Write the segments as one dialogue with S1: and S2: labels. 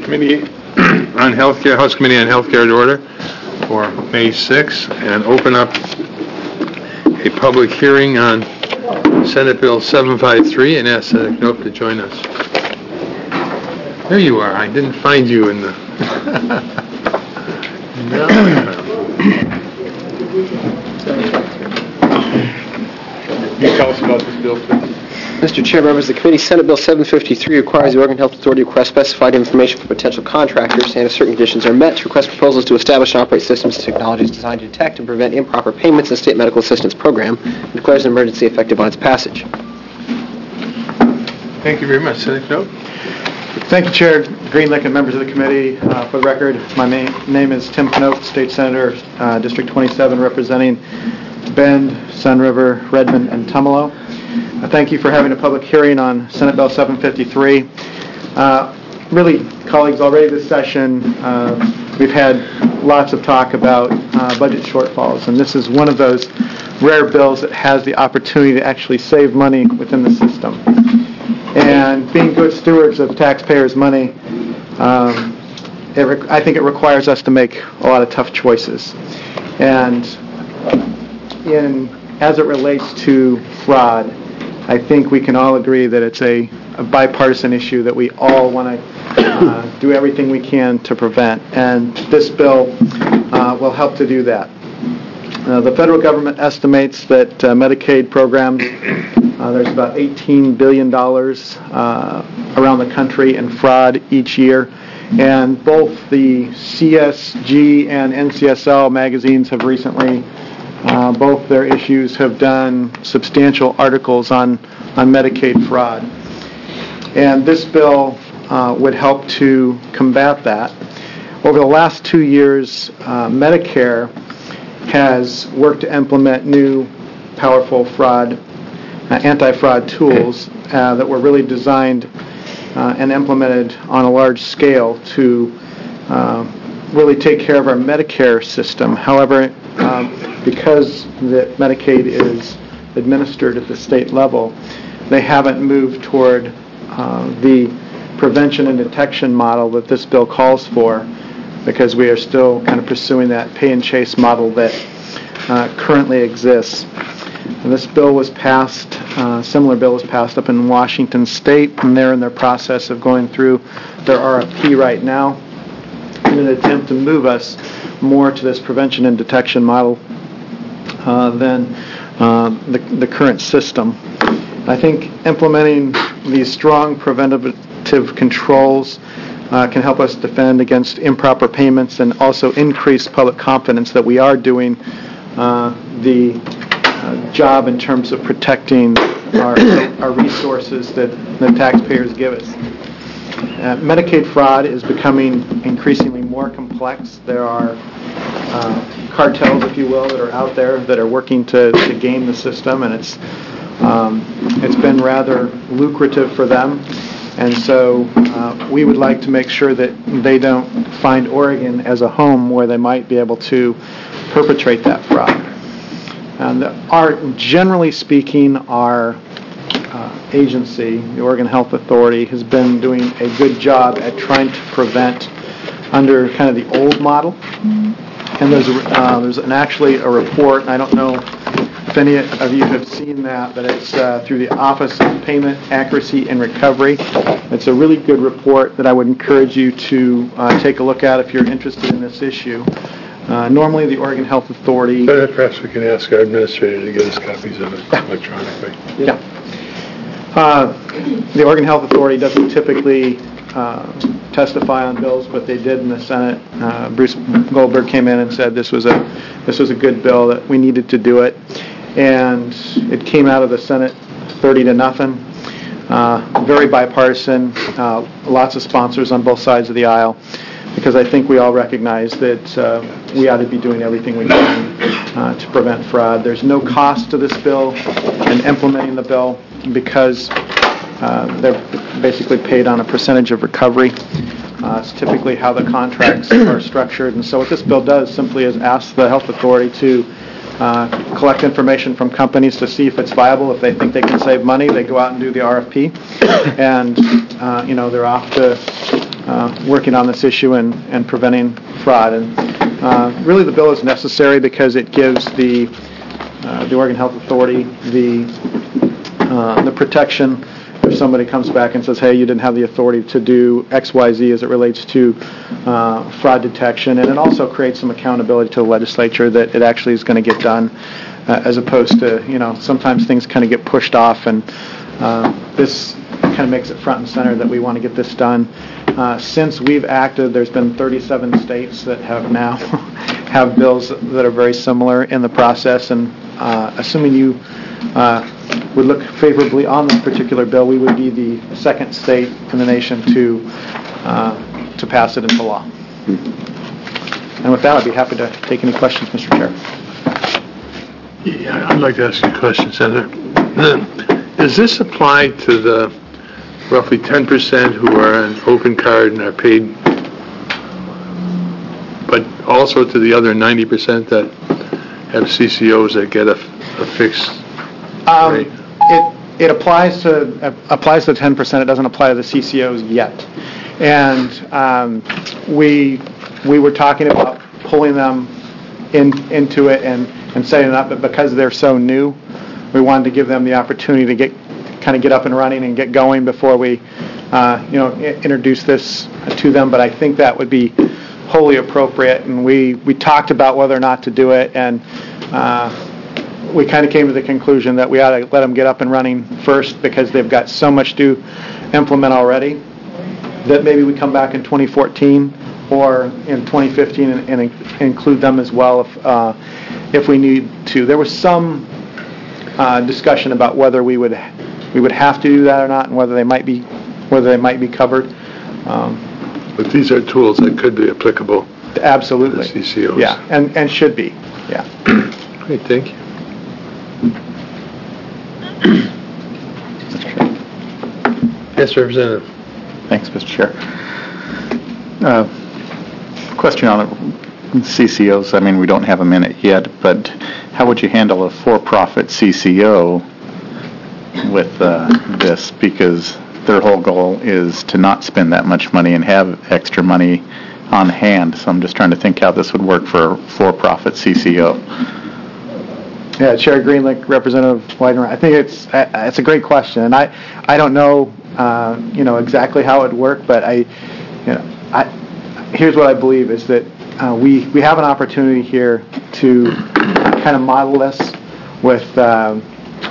S1: Committee on Healthcare, House Committee on Healthcare to order for May 6th and open up a public hearing on Senate Bill 753 and ask Senator Knope to join us. There you are. I didn't find you in the... No. Can you tell us about this bill, please?
S2: Mr. Chair, members of the committee, Senate Bill 753 requires the Oregon Health Authority to request specified information from potential contractors, and if certain conditions are met, to request proposals to establish and operate systems and technologies designed to detect and prevent improper payments in the State Medical Assistance Program, and declares an emergency effective on its passage.
S1: Thank you very much. Senator Knope.
S3: Thank you, Chair Greenlick and members of the committee. For the record, my name is Tim Knope, State Senator, District 27, representing Bend, Sun River, Redmond, and Tumalo. Thank you for having a public hearing on Senate Bill 753. Really, colleagues, already this session, we've had lots of talk about budget shortfalls, and this is one of those rare bills that has the opportunity to actually save money within the system. And being good stewards of taxpayers' money, I think it requires us to make a lot of tough choices. And as it relates to fraud, I think we can all agree that it's a bipartisan issue that we all want to do everything we can to prevent. And this bill will help to do that. The federal government estimates that Medicaid programs, there's about $18 billion around the country in fraud each year. And both the CSG and NCSL magazines have recently, both their issues have done substantial articles on Medicaid fraud. And this bill would help to combat that. Over the last 2 years, Medicare has worked to implement new powerful anti-fraud tools that were really designed and implemented on a large scale to really take care of our Medicare system. However, because that Medicaid is administered at the state level, they haven't moved toward the prevention and detection model that this bill calls for, because we are still kind of pursuing that pay and chase model that currently exists. And this bill was passed, similar bill was passed up in Washington State, and they're in their process of going through their RFP right now in an attempt to move us more to this prevention and detection model than the current system. I think implementing these strong preventative controls can help us defend against improper payments and also increase public confidence that we are doing the job in terms of protecting our resources that the taxpayers give us. Medicaid fraud is becoming increasingly more complex. There are cartels, if you will, that are out there that are working to game the system, and it's been rather lucrative for them. And so we would like to make sure that they don't find Oregon as a home where they might be able to perpetrate that fraud. And generally speaking, our agency, the Oregon Health Authority, has been doing a good job at trying to prevent under kind of the old model. And there's actually a report, and I don't know if any of you have seen that, but it's through the Office of Payment Accuracy and Recovery. It's a really good report that I would encourage you to take a look at if you're interested in this issue. Normally, the Oregon Health Authority...
S1: Perhaps we can ask our administrator to get us copies of it electronically.
S3: Yeah. The Oregon Health Authority doesn't typically testify on bills, but they did in the Senate. Bruce Goldberg came in and said this was a good bill, that we needed to do it, and it came out of the Senate 30-0. Very bipartisan, lots of sponsors on both sides of the aisle, because I think we all recognize that we ought to be doing everything we can to prevent fraud. There's no cost to this bill in implementing the bill, because they're basically paid on a percentage of recovery. It's typically how the contracts are structured. And so what this bill does simply is ask the health authority to collect information from companies to see if it's viable. If they think they can save money, they go out and do the RFP. And, they're off to working on this issue and preventing fraud. And really the bill is necessary because it gives the Oregon Health Authority the protection if somebody comes back and says, hey, you didn't have the authority to do X, Y, Z as it relates to fraud detection. And it also creates some accountability to the legislature that it actually is going to get done, as opposed to, sometimes things kind of get pushed off. And this kind of makes it front and center that we want to get this done. Since we've acted, there's been 37 states that have now have bills that are very similar in the process. And assuming you would look favorably on this particular bill, we would be the second state in the nation to pass it into law. And with that, I'd be happy to take any questions, Mr. Chair.
S1: Yeah, I'd like to ask you a question, Senator. Does this apply to the roughly 10% who are on open card and are paid, but also to the other 90% that have CCOs that get a fixed rate?
S3: It applies to the 10%. It doesn't apply to the CCOs yet. And we were talking about pulling them into it and setting it up, but because they're so new, we wanted to give them the opportunity to get up and running and get going before we introduce this to them. But I think that would be wholly appropriate, and we talked about whether or not to do it, and we kind of came to the conclusion that we ought to let them get up and running first because they've got so much to implement already that maybe we come back in 2014 or in 2015 and include them as well if we need to. There was some discussion about whether we would have to do that or not, and whether they might be covered.
S1: But these are tools that could be applicable.
S3: Absolutely.
S1: To the CCOs.
S3: Yeah, and should be. Yeah.
S1: Great, thank you. Yes, Representative.
S4: Thanks, Mr. Chair. Question on CCOs. I mean, we don't have them in it yet, but how would you handle a for-profit CCO with this? Because their whole goal is to not spend that much money and have extra money on hand. So I'm just trying to think how this would work for a for-profit CCO.
S3: Yeah, Chair Greenlick, Representative Widener. I think it's a great question, and I don't know exactly how it would work, but here's what I believe is that we have an opportunity here to kind of model this with the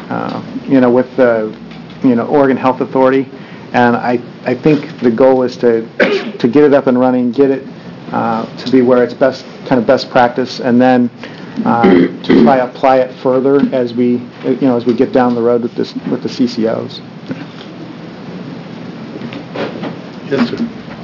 S3: Oregon Health Authority, and I think the goal is to get it up and running, get it to be where it's best practice, and then to try to apply it further as we get down the road with the CCOs.
S1: Yes, sir.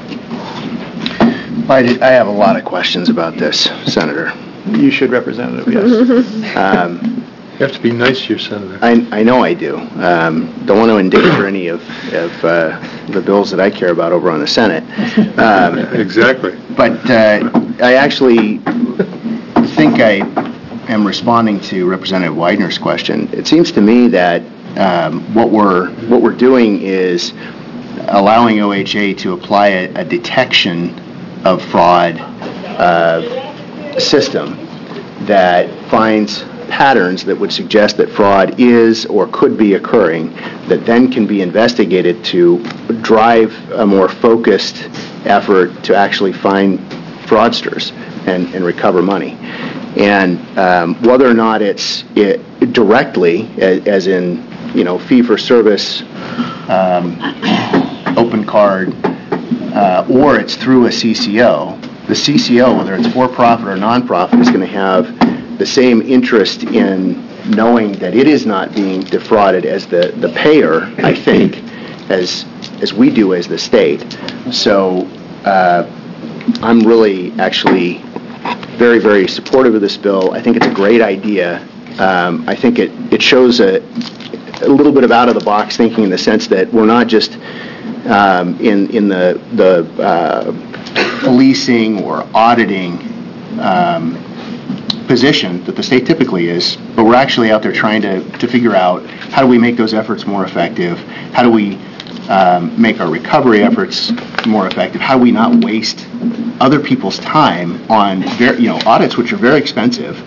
S5: I have a lot of questions about this, Senator.
S3: You should, Representative, yes.
S1: You have to be nice to your senator.
S5: I know I do. Don't want to endanger any of the bills that I care about over on the Senate.
S1: Exactly.
S5: But I actually think I am responding to Representative Widener's question. It seems to me that what we're doing is allowing OHA to apply a detection of fraud system that finds patterns that would suggest that fraud is or could be occurring, that then can be investigated to drive a more focused effort to actually find fraudsters and recover money. And whether or not it's directly, as in fee-for-service, open card, or it's through a CCO, the CCO, whether it's for-profit or non-profit, is going to have the same interest in knowing that it is not being defrauded as the payer, I think, as we do as the state. So I'm really actually very, very supportive of this bill. I think it's a great idea. I think it shows a little bit of out-of-the-box thinking in the sense that we're not just in the policing or auditing position that the state typically is, but we're actually out there trying to figure out how do we make those efforts more effective, how do we make our recovery efforts more effective? How do we not waste other people's time on audits, which are very expensive?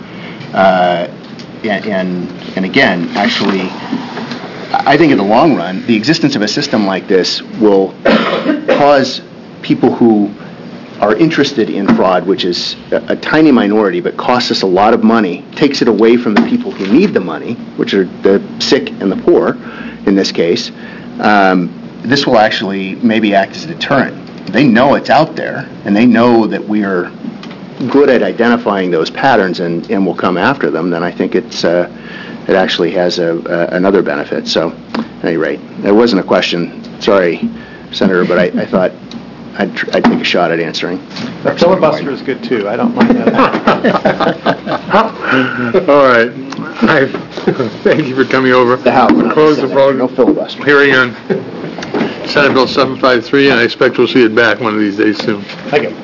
S5: And again, actually, I think in the long run, the existence of a system like this will cause people who are interested in fraud, which is a tiny minority but costs us a lot of money, takes it away from the people who need the money, which are the sick and the poor in this case. This will actually maybe act as a deterrent. They know it's out there, and they know that we are good at identifying those patterns and will come after them. Then I think it actually has another benefit. So, at any rate, there wasn't a question. Sorry, Senator, but I thought I'd take a shot at answering.
S3: The filibuster is good, too. I don't mind that.
S1: All right. Thank you for coming over.
S5: The House.
S1: Close the vote.
S5: No filibuster.
S1: Hearing on Senate Bill 753, and I expect we'll see it back one of these days soon.
S3: Thank you.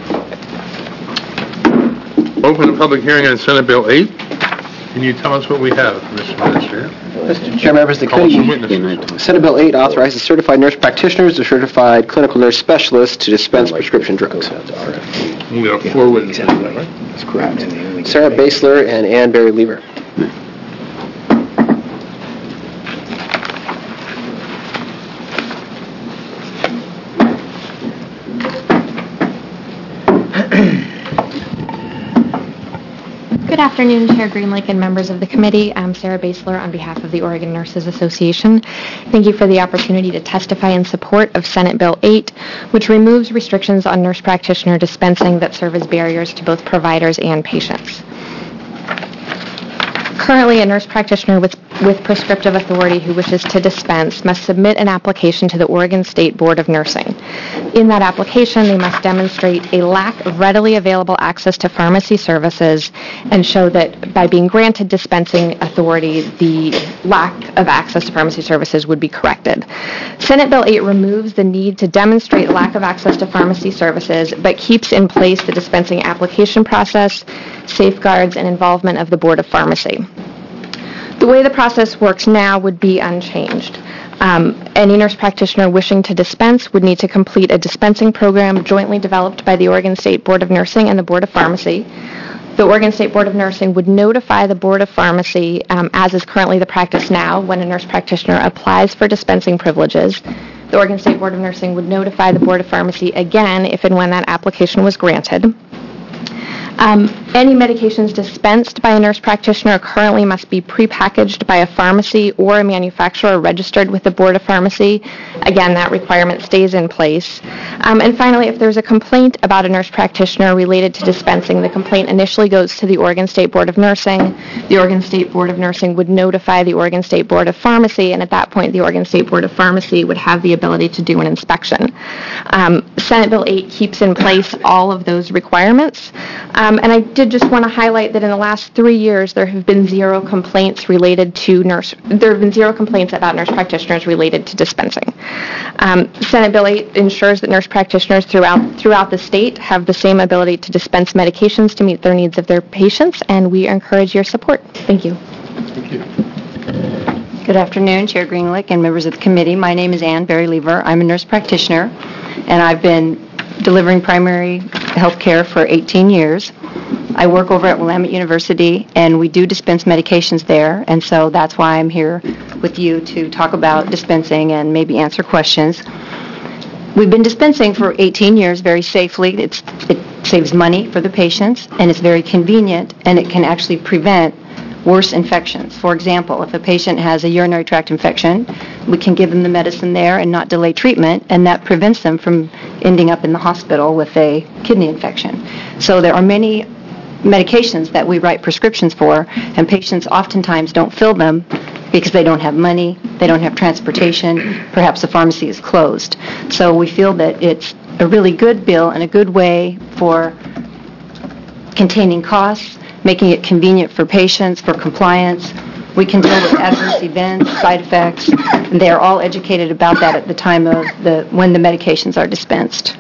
S1: Open a public hearing on Senate Bill 8. Can you tell us what we have, Mr. Minister?
S2: Mr. Chair, members of the
S1: Call some
S2: committee,
S1: witnesses.
S2: Senate Bill 8 authorizes certified nurse practitioners or certified clinical nurse specialists to dispense prescription drugs.
S1: We have 4 witnesses, right?
S5: That's correct.
S2: Sarah Basler and Ann Barry Lever.
S6: Good afternoon, Chair Greenlake and members of the committee. I'm Sarah Basler on behalf of the Oregon Nurses Association. Thank you for the opportunity to testify in support of Senate Bill 8, which removes restrictions on nurse practitioner dispensing that serve as barriers to both providers and patients. Currently, a nurse practitioner with prescriptive authority who wishes to dispense must submit an application to the Oregon State Board of Nursing. In that application, they must demonstrate a lack of readily available access to pharmacy services and show that by being granted dispensing authority, the lack of access to pharmacy services would be corrected. Senate Bill 8 removes the need to demonstrate lack of access to pharmacy services, but keeps in place the dispensing application process, safeguards, and involvement of the Board of Pharmacy. The way the process works now would be unchanged. Any nurse practitioner wishing to dispense would need to complete a dispensing program jointly developed by the Oregon State Board of Nursing and the Board of Pharmacy. The Oregon State Board of Nursing would notify the Board of Pharmacy, as is currently the practice now, when a nurse practitioner applies for dispensing privileges. The Oregon State Board of Nursing would notify the Board of Pharmacy again if and when that application was granted. Any medications dispensed by a nurse practitioner currently must be prepackaged by a pharmacy or a manufacturer registered with the Board of Pharmacy. Again, that requirement stays in place. And finally, if there's a complaint about a nurse practitioner related to dispensing, the complaint initially goes to the Oregon State Board of Nursing. The Oregon State Board of Nursing would notify the Oregon State Board of Pharmacy, and at that point, the Oregon State Board of Pharmacy would have the ability to do an inspection. Senate Bill 8 keeps in place all of those requirements. And I did just want to highlight that in the last 3 years, there have been 0 complaints related to there have been 0 complaints about nurse practitioners related to dispensing. Senate Bill 8 ensures that nurse practitioners throughout the state have the same ability to dispense medications to meet their needs of their patients, and we encourage your support. Thank you.
S1: Thank you.
S7: Good afternoon, Chair Greenlick and members of the committee. My name is Ann Barry Lever. I'm a nurse practitioner, and I've been delivering primary health care for 18 years. I work over at Willamette University, and we do dispense medications there, and so that's why I'm here with you to talk about dispensing and maybe answer questions. We've been dispensing for 18 years very safely. It saves money for the patients, and it's very convenient, and it can actually prevent worse infections. For example, if a patient has a urinary tract infection, we can give them the medicine there and not delay treatment, and that prevents them from ending up in the hospital with a kidney infection. So there are many medications that we write prescriptions for, and patients oftentimes don't fill them because they don't have money, they don't have transportation, perhaps the pharmacy is closed. So we feel that it's a really good bill and a good way for containing costs, making it convenient for patients, for compliance. We can deal with adverse events, side effects, and they are all educated about that at the time of when the medications are dispensed.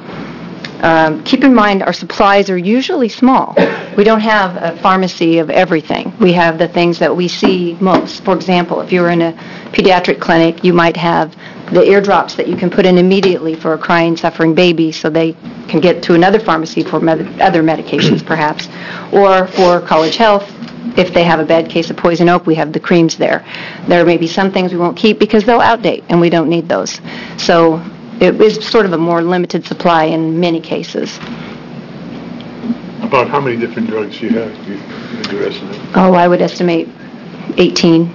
S7: Keep in mind, our supplies are usually small. We don't have a pharmacy of everything. We have the things that we see most. For example, if you're in a pediatric clinic, you might have the eardrops that you can put in immediately for a crying, suffering baby so they can get to another pharmacy for other medications perhaps, or for College Health. If they have a bad case of poison oak, we have the creams there. There may be some things we won't keep because they'll outdate, and we don't need those. So it is sort of a more limited supply in many cases.
S1: About how many different drugs do you have? Do you estimate?
S7: Oh, I would estimate 18.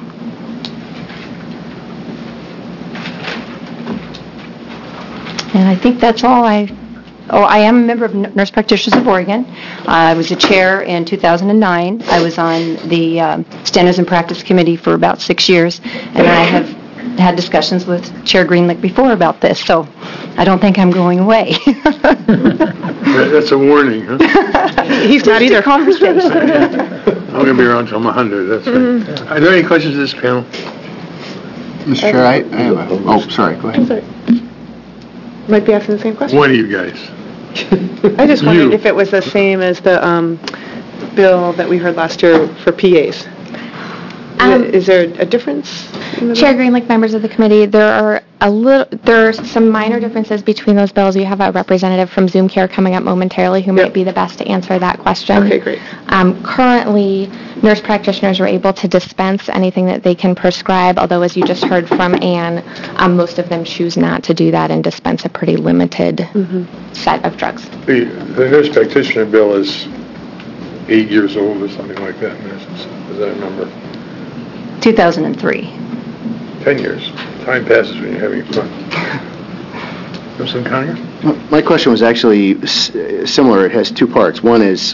S7: And I think that's all I am a member of Nurse Practitioners of Oregon. I was a chair in 2009. I was on the Standards and Practice Committee for about 6 years, and I have had discussions with Chair Greenlick before about this, so I don't think I'm going away.
S1: That's a warning, huh?
S7: He's not either. Conversation.
S1: I'm going to be around till I'm 100, that's right. Are there any questions of this panel?
S5: Mr. Chair, I have a... sorry, go ahead.
S8: Sorry. Might be asking the same question.
S1: One of you guys.
S8: I just wondered
S1: You.
S8: if it was the same as the bill that we heard last year for PAs. Is there a difference?
S6: Chair Greenlick, members of the committee, there are some minor differences between those bills. You have a representative from Zoom Care coming up momentarily who might be the best to answer that question.
S8: Okay, great.
S6: Currently, nurse practitioners are able to dispense anything that they can prescribe, although as you just heard from Ann, most of them choose not to do that and dispense a pretty limited set of drugs.
S1: The nurse practitioner bill is 8 years old or something like that, as I remember.
S7: 2003.
S1: 10 years. Time passes when you're having fun. Mr. Conner?
S5: My question was actually similar. It has two parts. One is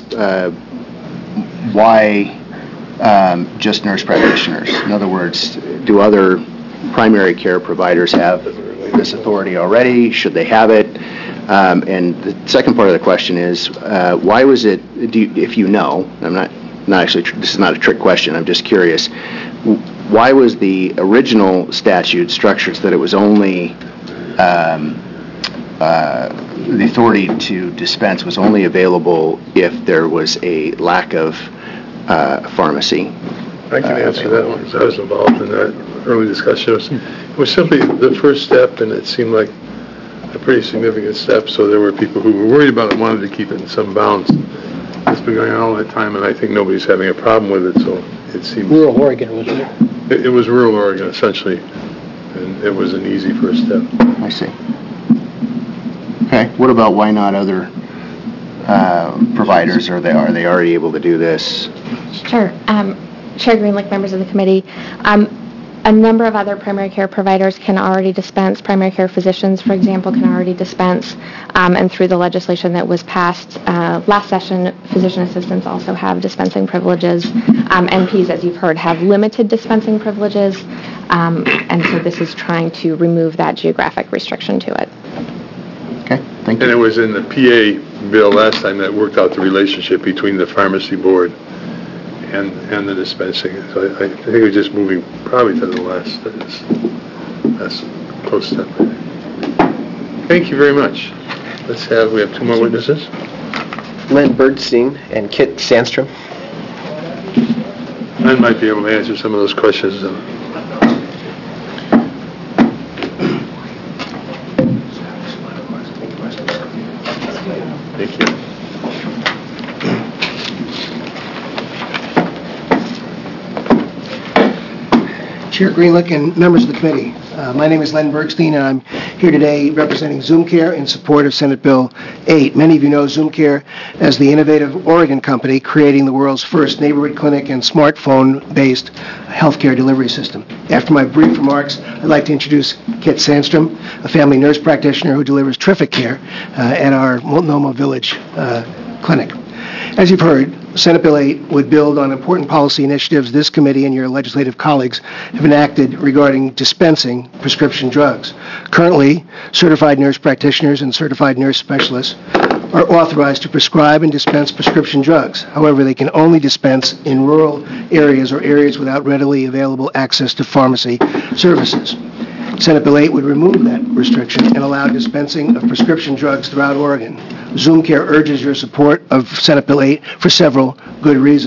S5: why just nurse practitioners? In other words, do other primary care providers have this authority already? Should they have it? And the second part of the question is why was it, if you know, I'm not actually, this is not a trick question, I'm just curious, why was the original statute structured so that it was only the authority to dispense was only available if there was a lack of pharmacy?
S1: I can answer that one because I was involved in that early discussion. It was simply the first step, and it seemed like a pretty significant step, so there were people who were worried about it, wanted to keep it in some bounds. It's been going on all that time, and I think nobody's having a problem with it, so it seems...
S2: Rural Oregon, wasn't it?
S1: It was rural Oregon, essentially, and it was an easy first step.
S5: I see. Okay. What about why not other providers? Are they already able to do this?
S6: Sure. Chair Greenlick, members of the committee, a number of other primary care providers can already dispense. Primary care physicians, for example, can already dispense. And through the legislation that was passed last session, physician assistants also have dispensing privileges. NPs, as you've heard, have limited dispensing privileges. And so this is trying to remove that geographic restriction to it.
S5: Okay, thank you.
S1: And it was in the PA bill last time that worked out the relationship between the pharmacy board and the dispensing. So I think we're just moving probably to the last close step. Thank you very much. We have two more witnesses.
S2: Len Bergstein and Kit Sandstrom.
S1: Len might be able to answer some of those questions. Thank you.
S9: Chair Greenlick and members of the committee. My name is Len Bergstein, and I'm here today representing Zoom Care in support of Senate Bill 8. Many of you know Zoom Care as the innovative Oregon company creating the world's first neighborhood clinic and smartphone-based healthcare delivery system. After my brief remarks, I'd like to introduce Kit Sandstrom, a family nurse practitioner who delivers terrific care at our Multnomah Village clinic. As you've heard, Senate Bill 8 would build on important policy initiatives this committee and your legislative colleagues have enacted regarding dispensing prescription drugs. Currently, certified nurse practitioners and certified nurse specialists are authorized to prescribe and dispense prescription drugs. However, they can only dispense in rural areas or areas without readily available access to pharmacy services. Senate Bill 8 would remove that restriction and allow dispensing of prescription drugs throughout Oregon. Zoom Care urges your support of Senate Bill 8 for several good reasons.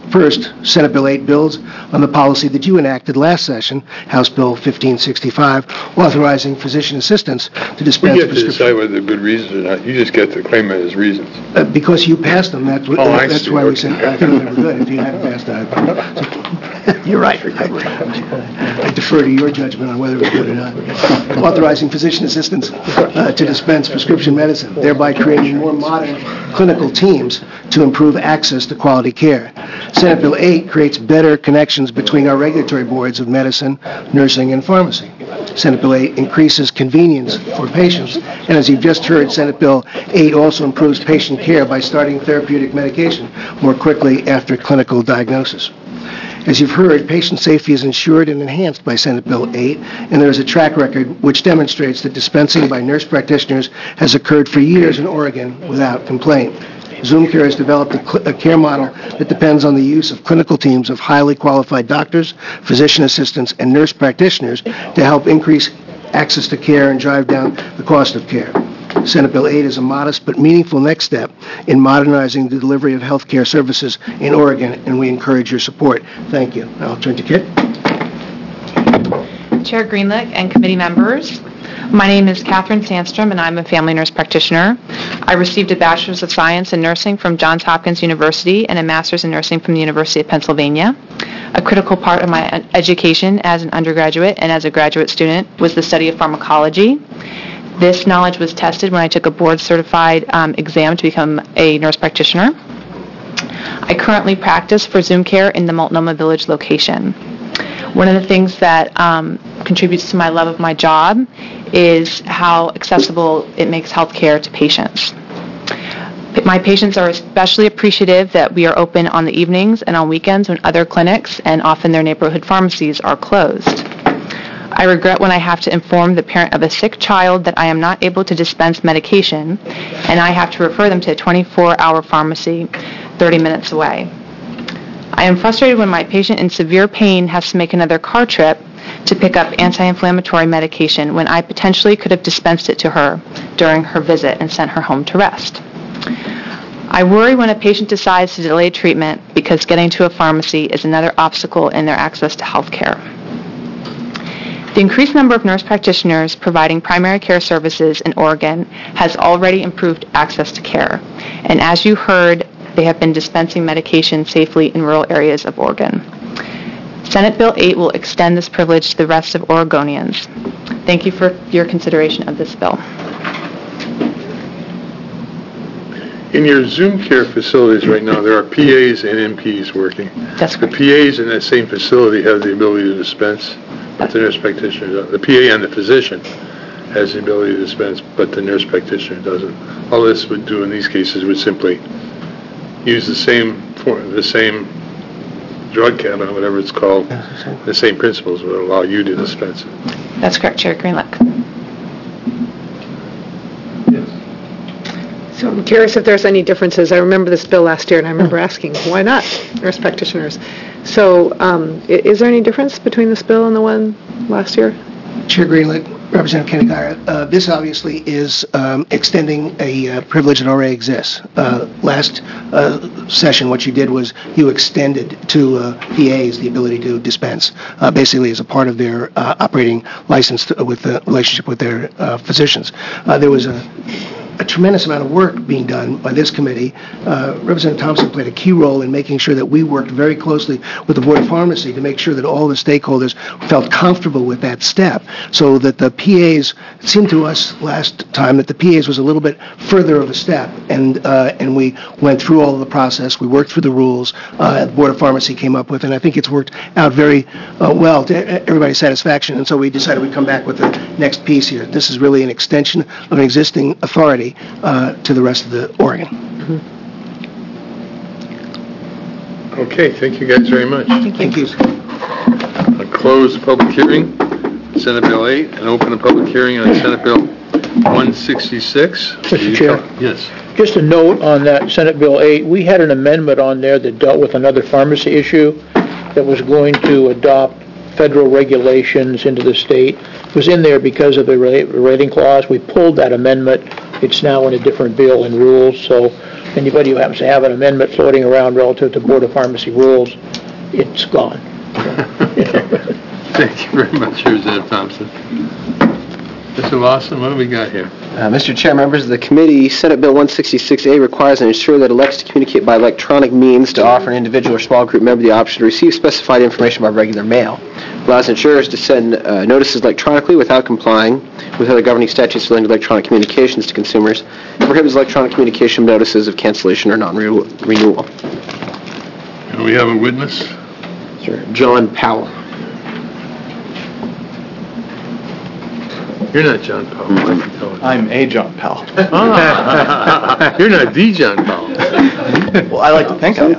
S9: First, Senate Bill 8 builds on the policy that you enacted last session, House Bill 1565, authorizing physician assistants to dispense
S1: We get to
S9: prescription.
S1: decide whether they're good reasons or not. You just get to claim it as reasons.
S9: Because you passed them, that's
S1: I see.
S9: why we
S1: Okay.
S9: said, I think they were good. If you hadn't passed them, you're right. I defer to your judgment on whether it was good or not. Authorizing physician assistants to dispense prescription medicine, thereby creating more modern clinical teams to improve access to quality care. Senate Bill 8 creates better connections between our regulatory boards of medicine, nursing, and pharmacy. Senate Bill 8 increases convenience for patients, and as you've just heard, Senate Bill 8 also improves patient care by starting therapeutic medication more quickly after clinical diagnosis. As you've heard, patient safety is ensured and enhanced by Senate Bill 8, and there is a track record which demonstrates that dispensing by nurse practitioners has occurred for years in Oregon without complaint. ZoomCare has developed a care model that depends on the use of clinical teams of highly qualified doctors, physician assistants, and nurse practitioners to help increase access to care and drive down the cost of care. Senate Bill 8 is a modest but meaningful next step in modernizing the delivery of health care services in Oregon, and we encourage your support. Thank you. I'll turn to Kit.
S6: Chair Greenlick and committee members, my name is Catherine Sandstrom, and I'm a family nurse practitioner. I received a Bachelor's of Science in Nursing from Johns Hopkins University and a Master's in Nursing from the University of Pennsylvania. A critical part of my education as an undergraduate and as a graduate student was the study of pharmacology. This knowledge was tested when I took a board-certified exam to become a nurse practitioner. I currently practice for ZoomCare in the Multnomah Village location. One of the things that contributes to my love of my job is how accessible it makes healthcare to patients. My patients are especially appreciative that we are open on the evenings and on weekends when other clinics and often their neighborhood pharmacies are closed. I regret when I have to inform the parent of a sick child that I am not able to dispense medication, and I have to refer them to a 24-hour pharmacy 30 minutes away. I am frustrated when my patient in severe pain has to make another car trip to pick up anti-inflammatory medication when I potentially could have dispensed it to her during her visit and sent her home to rest. I worry when a patient decides to delay treatment because getting to a pharmacy is another obstacle in their access to health care. The increased number of nurse practitioners providing primary care services in Oregon has already improved access to care. And as you heard, they have been dispensing medication safely in rural areas of Oregon. Senate Bill 8 will extend this privilege to the rest of Oregonians. Thank you for your consideration of this bill.
S1: In your ZoomCare facilities right now, there are PAs and NPs working.
S6: That's
S1: The
S6: correct.
S1: PAs in that same facility have the ability to dispense, but the nurse practitioner doesn't. The PA and the physician has the ability to dispense, but the nurse practitioner doesn't. All this would do in these cases would simply use the same drug cabinet, whatever it's called, the same principles would allow you to dispense it.
S6: That's correct, Chair Greenlick.
S8: So I'm curious if there's any differences. I remember this bill last year, and I remember asking, why not nurse practitioners? So is there any difference between this bill and the one last year?
S9: Chair Greenlick, Representative Kenny-Guyer, this obviously is extending a privilege that already exists. Last session, what you did was you extended to PAs the ability to dispense, basically as a part of their operating license with the relationship with their physicians. There was a tremendous amount of work being done by this committee. Representative Thompson played a key role in making sure that we worked very closely with the Board of Pharmacy to make sure that all the stakeholders felt comfortable with that step, so that the PAs, it seemed to us last time that the PAs was a little bit further of a step, and we went through all of the process, we worked through the rules, the Board of Pharmacy came up with, and I think it's worked out very well to everybody's satisfaction, and so we decided we'd come back with the next piece here. This is really an extension of an existing authority to the rest of the Oregon.
S1: Okay, thank you guys very much.
S9: Thank you.
S1: I'll close the public hearing, Senate Bill 8, and open the public hearing on Senate Bill 166.
S10: Mr. Chair.
S1: Yes.
S10: Just a note on that Senate Bill 8, we had an amendment on there that dealt with another pharmacy issue that was going to adopt federal regulations into the state. It was in there because of the rating clause. We pulled that amendment. It's now in a different bill and rules, so anybody who happens to have an amendment floating around relative to Board of Pharmacy rules, it's gone.
S1: Thank you very much, Representative Thompson. Mr. Lawson, what do we got here?
S2: Mr. Chair, members of the committee, Senate Bill 166A requires an insurer that elects to communicate by electronic means to offer an individual or small group member the option to receive specified information by regular mail. Allows insurers to send notices electronically without complying with other governing statutes relating to electronic communications to consumers, and prohibits electronic communication notices of cancellation or non-renewal.
S1: Do we have a witness?
S2: Sure. John Powell.
S1: You're not John Powell, I can tell you.
S4: I'm a John Powell.
S1: You're not the John Powell.
S4: Well, I like to think I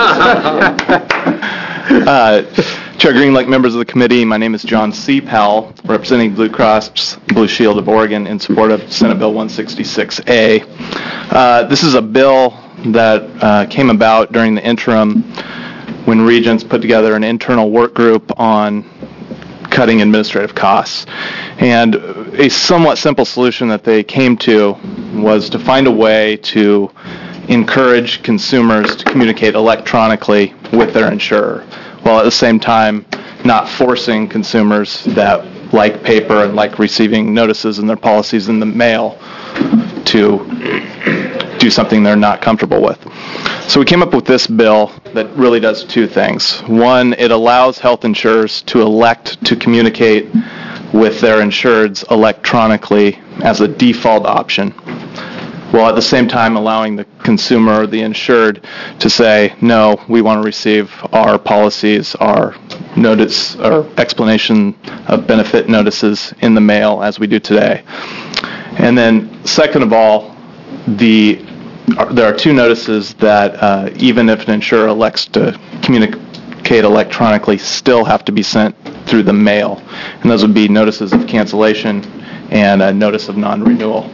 S4: am. Chair Greenlick, members of the committee, my name is John C. Powell, representing Blue Cross Blue Shield of Oregon in support of Senate Bill 166A. This is a bill that came about during the interim when Regents put together an internal work group on cutting administrative costs. And a somewhat simple solution that they came to was to find a way to encourage consumers to communicate electronically with their insurer, while at the same time not forcing consumers that like paper and like receiving notices in their policies in the mail to do something they're not comfortable with. So we came up with this bill that really does two things. One, it allows health insurers to elect to communicate with their insureds electronically as a default option, while at the same time allowing the consumer or the insured to say, no, we want to receive our policies, our notice, or explanation of benefit notices in the mail as we do today. And then second of all, there are two notices that even if an insurer elects to communicate electronically, still have to be sent through the mail. And those would be notices of cancellation and a notice of non-renewal.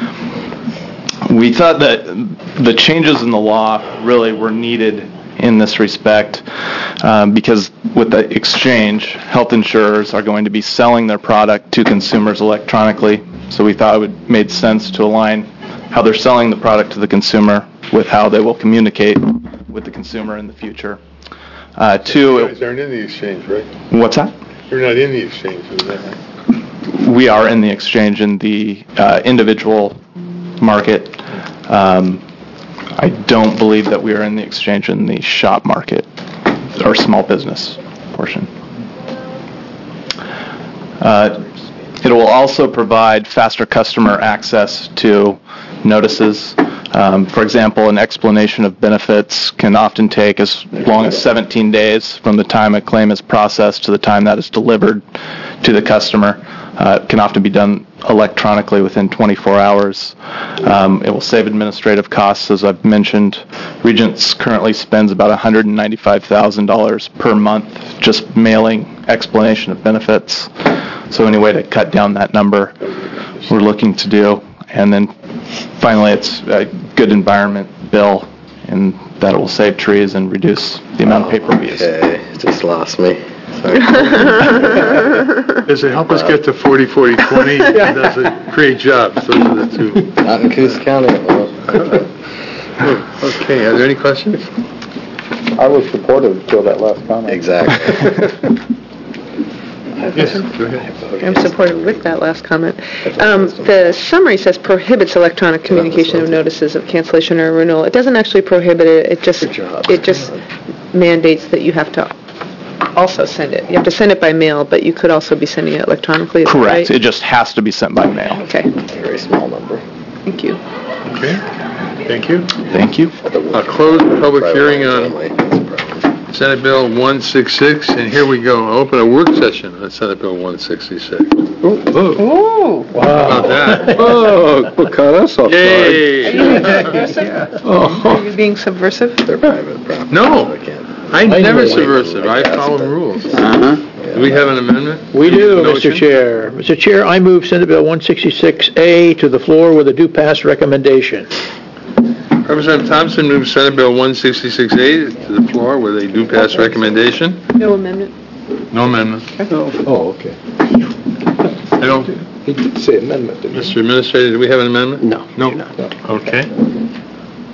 S4: We thought that the changes in the law really were needed in this respect because with the exchange, health insurers are going to be selling their product to consumers electronically. So we thought it made sense to align how they're selling the product to the consumer with how they will communicate with the consumer in the future.
S1: You guys aren't in the exchange, right?
S4: What's that?
S1: You're not in the exchange, is that right?
S4: We are in the exchange in the individual market. I don't believe that we are in the exchange in the shop market or small business portion. It will also provide faster customer access to notices. For example, an explanation of benefits can often take as long as 17 days from the time a claim is processed to the time that is delivered to the customer. It can often be done electronically within 24 hours. It will save administrative costs, as I've mentioned. Regents currently spends about $195,000 per month just mailing explanation of benefits. So any way to cut down that number, we're looking to do. And then finally, it's a good environment bill in that it will save trees and reduce the amount of paper we use.
S11: Okay, just lost me.
S1: Does it help us get to 40-40-20? Does it create jobs? Those are the two.
S11: Not in Coos County, it will.
S1: Okay, are there any questions?
S4: I was supportive until that last comment.
S11: Exactly.
S1: Yes, go ahead.
S8: I'm supportive with that last comment. The summary says prohibits electronic communication of notices of cancellation or renewal. It doesn't actually prohibit it. It just mandates that you have to also send it. You have to send it by mail, but you could also be sending it electronically. Is that
S4: Correct.
S8: right?
S4: It just has to be sent by mail.
S8: Okay.
S11: Very small number.
S8: Thank you.
S1: Okay, thank you.
S4: Thank you.
S1: I'll close the public hearing on Senate Bill 166, and here we go. I'll open a work session on Senate Bill 166.
S8: Ooh.
S1: How about that?
S11: Oh, what caught us off guard?
S1: Yay!
S8: Are you being subversive?
S11: They're private property.
S1: No, I'm never subversive. I
S11: Yes,
S1: follow
S11: but-
S1: rules.
S11: Uh-huh.
S1: Do we have an amendment?
S10: We do,
S1: Motion?
S10: Mr. Chair. Mr. Chair, I move Senate Bill 166A to the floor with a do pass recommendation.
S1: Representative Thompson moves Senate Bill 166A to the floor with a due pass recommendation.
S8: No amendment.
S1: No amendment.
S11: Oh, okay.
S1: I don't,
S11: He did say amendment, didn't he?
S1: Mr. Administrator, do we have an amendment?
S2: No.
S1: No. Okay.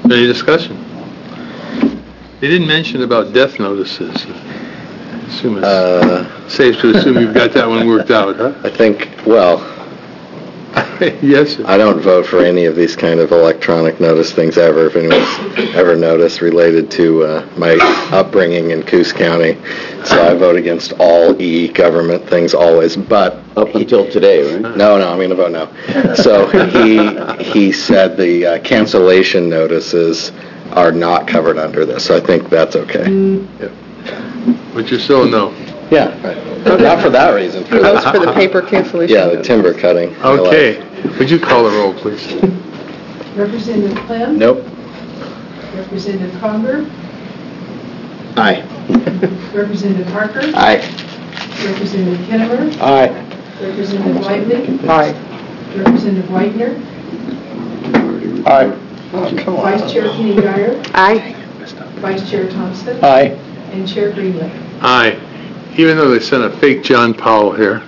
S1: Any discussion? They didn't mention about death notices. Assume it's safe to assume you've got that one worked out, huh?
S11: I think, well,
S1: Yes, sir.
S11: I don't vote for any of these kind of electronic notice things ever, if anyone's ever noticed, related to my upbringing in Coos County. So I vote against all e-government things always, but...
S12: Up until today, right?
S11: No, I'm going to vote no. So he said the cancellation notices are not covered under this, so I think that's okay.
S1: But you're still a no.
S11: Yeah, not for that reason.
S8: That was for the paper cancellation.
S11: Yeah, the timber cutting.
S1: Okay. Would you call the roll, please?
S13: Representative Clem?
S11: Nope.
S13: Representative Conger?
S11: Aye.
S13: Representative Parker?
S11: Aye.
S13: Representative Kennemer?
S11: Aye.
S13: Representative Whiteley?
S10: Aye.
S13: Representative Whitener?
S10: Aye.
S13: Vice Chair Kenny Guyer?
S8: Aye.
S13: Vice Chair Thompson?
S10: Aye.
S13: And Chair Greenlick.
S1: Aye. Even though they sent a fake John Powell here,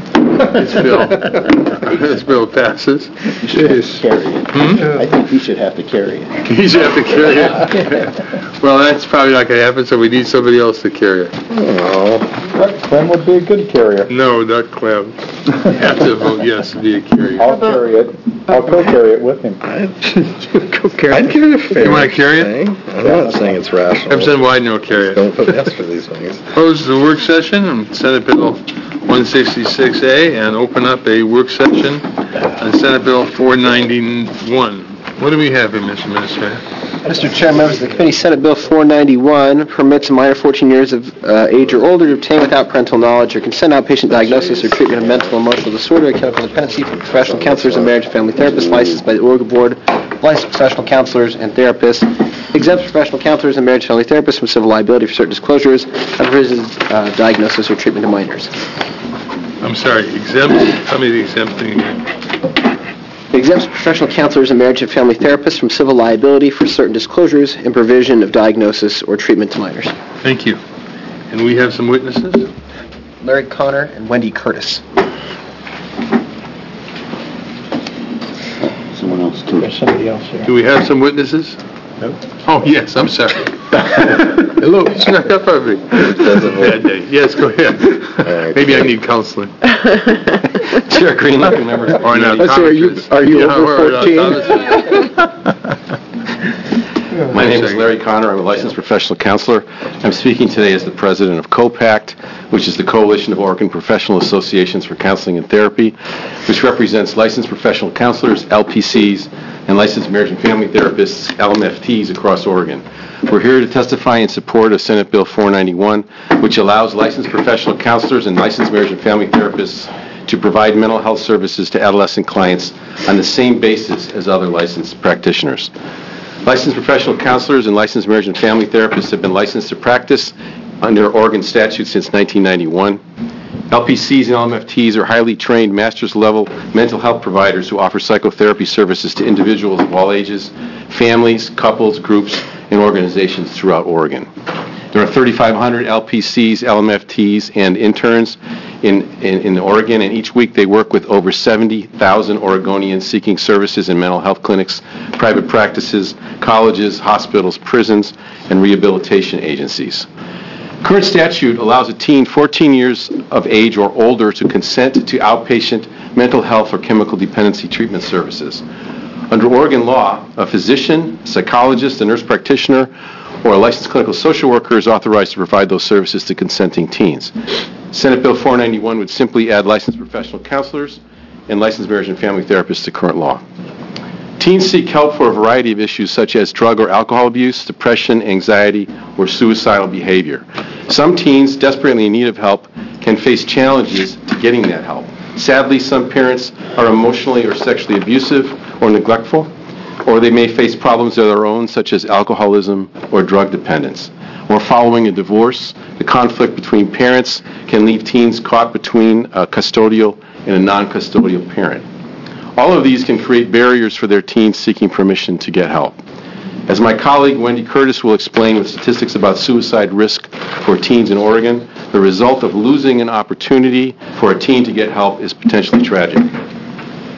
S1: this bill passes. Jeez.
S5: Carry it. I think he should have to carry it.
S1: You should have to carry it. Well, that's probably not going to happen, so we need somebody else to carry it.
S4: Doug Clem would be a good carrier.
S1: No, not Clem. You have to vote yes to be a carrier.
S4: I'll carry it. I'll co-carry it with him.
S11: I'd give it a fair
S1: You want to carry it?
S11: thing. I'm not saying it's rational.
S1: Representative Wyden will carry it.
S11: Don't vote yes for these things.
S1: Close the work session on Senate Bill 166A and open up a work session on Senate Bill 491. What do we have here, Mr. Administrator?
S2: Mr. Chair, members of the committee, Senate Bill 491 permits a minor 14 years of age or older to obtain without parental knowledge or consent outpatient diagnosis or treatment of mental and emotional disorder or chemical dependency from professional counselors and marriage and family therapists licensed by the Oregon Board of Licensed Professional Counselors and Therapists, exempts professional counselors and marriage and family therapists from civil liability for certain disclosures and provisions diagnosis or treatment of minors.
S1: I'm sorry, exempt? Tell me the exempt thing again.
S2: Exempts professional counselors and marriage and family therapists from civil liability for certain disclosures and provision of diagnosis or treatment to minors.
S1: Thank you. And we have some witnesses?
S2: Larry Connor and Wendy Curtis.
S12: Someone else, too.
S10: There's somebody else here.
S1: Do we have some witnesses? No. Oh, yes, I'm sorry. Hello, you snuck up on me. Bad day. Yes, go ahead. Maybe I need counseling.
S12: Chair Greenlick and members of the
S1: Or not.
S3: Are you over 14?
S12: My name is Larry Connor. I'm a licensed professional counselor. I'm speaking today as the president of COPACT, which is the Coalition of Oregon Professional Associations for Counseling and Therapy, which represents licensed professional counselors, LPCs, and licensed marriage and family therapists, LMFTs, across Oregon. We're here to testify in support of Senate Bill 491, which allows licensed professional counselors and licensed marriage and family therapists to provide mental health services to adolescent clients on the same basis as other licensed practitioners. Licensed professional counselors and licensed marriage and family therapists have been licensed to practice under Oregon statute since 1991. LPCs and LMFTs are highly trained master's-level mental health providers who offer psychotherapy services to individuals of all ages, families, couples, groups, and organizations throughout Oregon. There are 3,500 LPCs, LMFTs, and interns in Oregon, and each week they work with over 70,000 Oregonians seeking services in mental health clinics, private practices, colleges, hospitals, prisons, and rehabilitation agencies. Current statute allows a teen 14 years of age or older to consent to outpatient mental health or chemical dependency treatment services. Under Oregon law, a physician, psychologist, a nurse practitioner, or a licensed clinical social worker is authorized to provide those services to consenting teens. Senate Bill 491 would simply add licensed professional counselors and licensed marriage and family therapists to current law. Teens seek help for a variety of issues such as drug or alcohol abuse, depression, anxiety, or suicidal behavior. Some teens desperately in need of help can face challenges to getting that help. Sadly, some parents are emotionally or sexually abusive or neglectful, or they may face problems of their own such as alcoholism or drug dependence. Or following a divorce, the conflict between parents can leave teens caught between a custodial and a non-custodial parent. All of these can create barriers for their teens seeking permission to get help. As my colleague Wendy Curtis will explain with statistics about suicide risk for teens in Oregon, the result of losing an opportunity for a teen to get help is potentially tragic.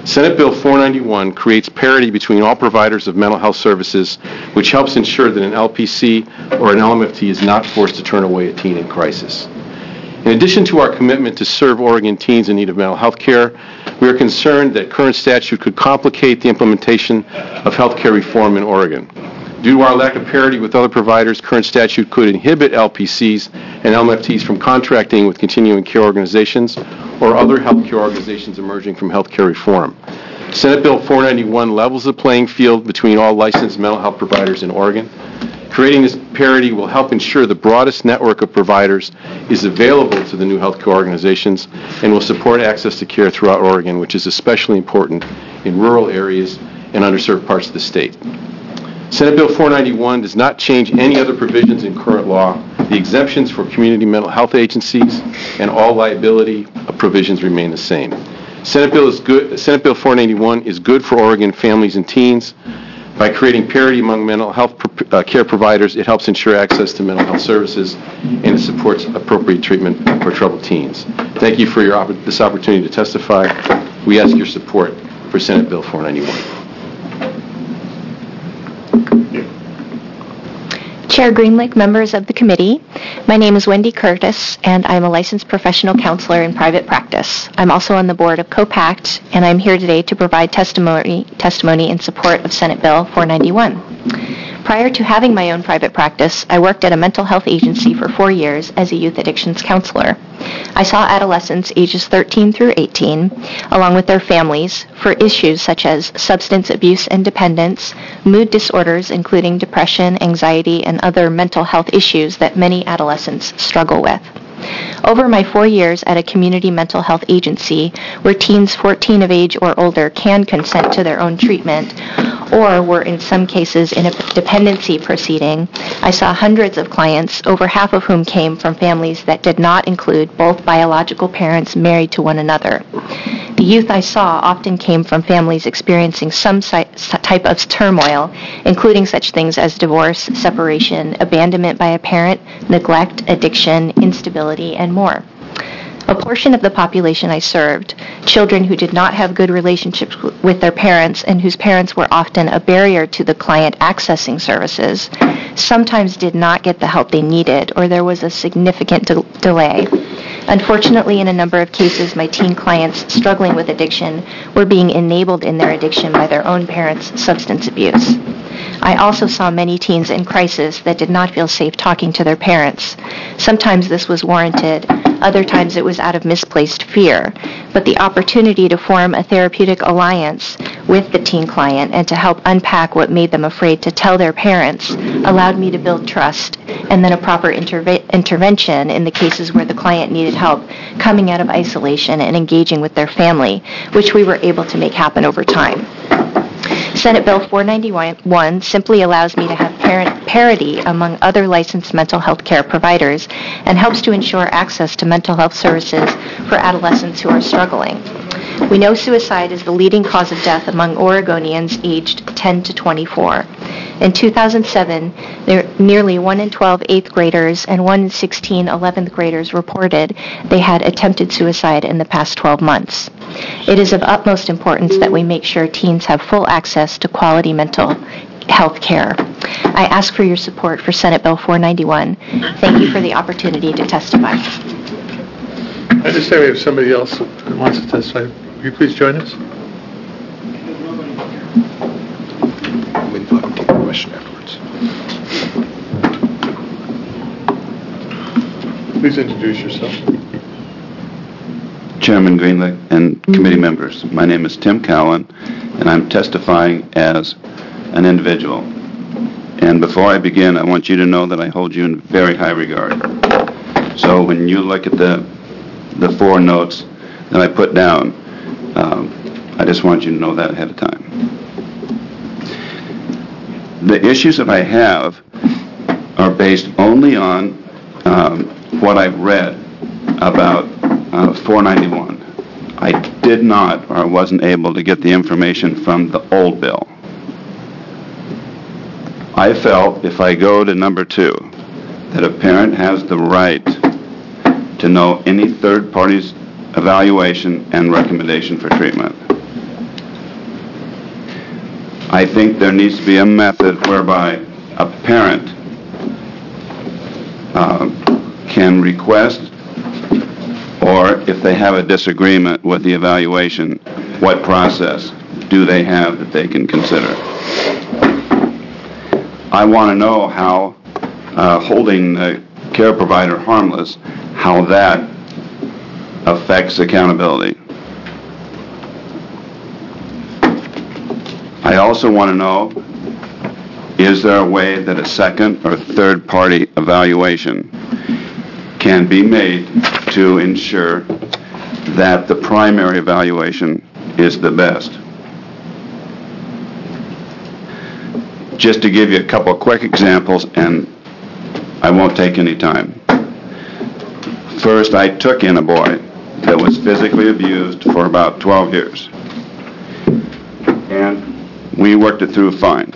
S12: Senate Bill 491 creates parity between all providers of mental health services, which helps ensure that an LPC or an LMFT is not forced to turn away a teen in crisis. In addition to our commitment to serve Oregon teens in need of mental health care, we are concerned that current statute could complicate the implementation of health care reform in Oregon. Due to our lack of parity with other providers, current statute could inhibit LPCs and LMFTs from contracting with continuing care organizations or other health care organizations emerging from health care reform. Senate Bill 491 levels the playing field between all licensed mental health providers in Oregon. Creating this parity will help ensure the broadest network of providers is available to the new health care organizations and will support access to care throughout Oregon, which is especially important in rural areas and underserved parts of the state. Senate Bill 491 does not change any other provisions in current law. The exemptions for community mental health agencies and all liability provisions remain the same. Senate Bill 491 is good for Oregon families and teens. By creating parity among mental health care providers, it helps ensure access to mental health services and it supports appropriate treatment for troubled teens. Thank you for this opportunity to testify. We ask your support for Senate Bill 491.
S6: Chair Greenlick, members of the committee, my name is Wendy Curtis, and I'm a licensed professional counselor in private practice. I'm also on the board of COPACT, and I'm here today to provide testimony in support of Senate Bill 491. Prior to having my own private practice, I worked at a mental health agency for 4 years as a youth addictions counselor. I saw adolescents ages 13 through 18, along with their families, for issues such as substance abuse and dependence, mood disorders including depression, anxiety, and other mental health issues that many adolescents struggle with. Over my 4 years at a community mental health agency where teens 14 of age or older can consent to their own treatment or were in some cases in a dependency proceeding, I saw hundreds of clients, over half of whom came from families that did not include both biological parents married to one another. The youth I saw often came from families experiencing some type of turmoil, including such things as divorce, separation, abandonment by a parent, neglect, addiction, instability, and more. A portion of the population I served, children who did not have good relationships with their parents and whose parents were often a barrier to the client accessing services, sometimes did not get the help they needed or there was a significant delay. Unfortunately, in a number of cases, my teen clients struggling with addiction were being enabled in their addiction by their own parents' substance abuse. I also saw many teens in crisis that did not feel safe talking to their parents. Sometimes this was warranted, other times it was out of misplaced fear. But the opportunity to form a therapeutic alliance with the teen client and to help unpack what made them afraid to tell their parents allowed me to build trust and then a proper intervention in the cases where the client needed help coming out of isolation and engaging with their family, which we were able to make happen over time. Senate Bill 491 simply allows me to have parity among other licensed mental health care providers and helps to ensure access to mental health services for adolescents who are struggling. We know suicide is the leading cause of death among Oregonians aged 10 to 24. In 2007, nearly 1 in 12 8th graders and 1 in 16 11th graders reported they had attempted suicide in the past 12 months. It is of utmost importance that we make sure teens have full access to quality mental health care. I ask for your support for Senate Bill 491. Thank you for the opportunity to testify.
S1: I understand we have somebody else who wants to testify. Will you please join us?
S5: We'll take a question afterwards.
S1: Please introduce yourself.
S14: Chairman Greenlick and committee members, my name is Tim Cowan, and I'm testifying as an individual. And before I begin, I want you to know that I hold you in very high regard. So when you look at the 4 notes that I put down, I just want you to know that ahead of time. The issues that I have are based only on what I've read about 491. I did not, or I wasn't able to get the information from the old bill. I felt if I go to number 2, that a parent has the right to know any third party's evaluation and recommendation for treatment. I think there needs to be a method whereby a parent can request, or if they have a disagreement with the evaluation, what process do they have that they can consider? I want to know how holding the care provider harmless, how that affects accountability. I also want to know, is there a way that a second or third party evaluation can be made to ensure that the primary evaluation is the best? Just to give you a couple of quick examples, and I won't take any time. First, I took in a boy that was physically abused for about 12 years. And we worked it through fine.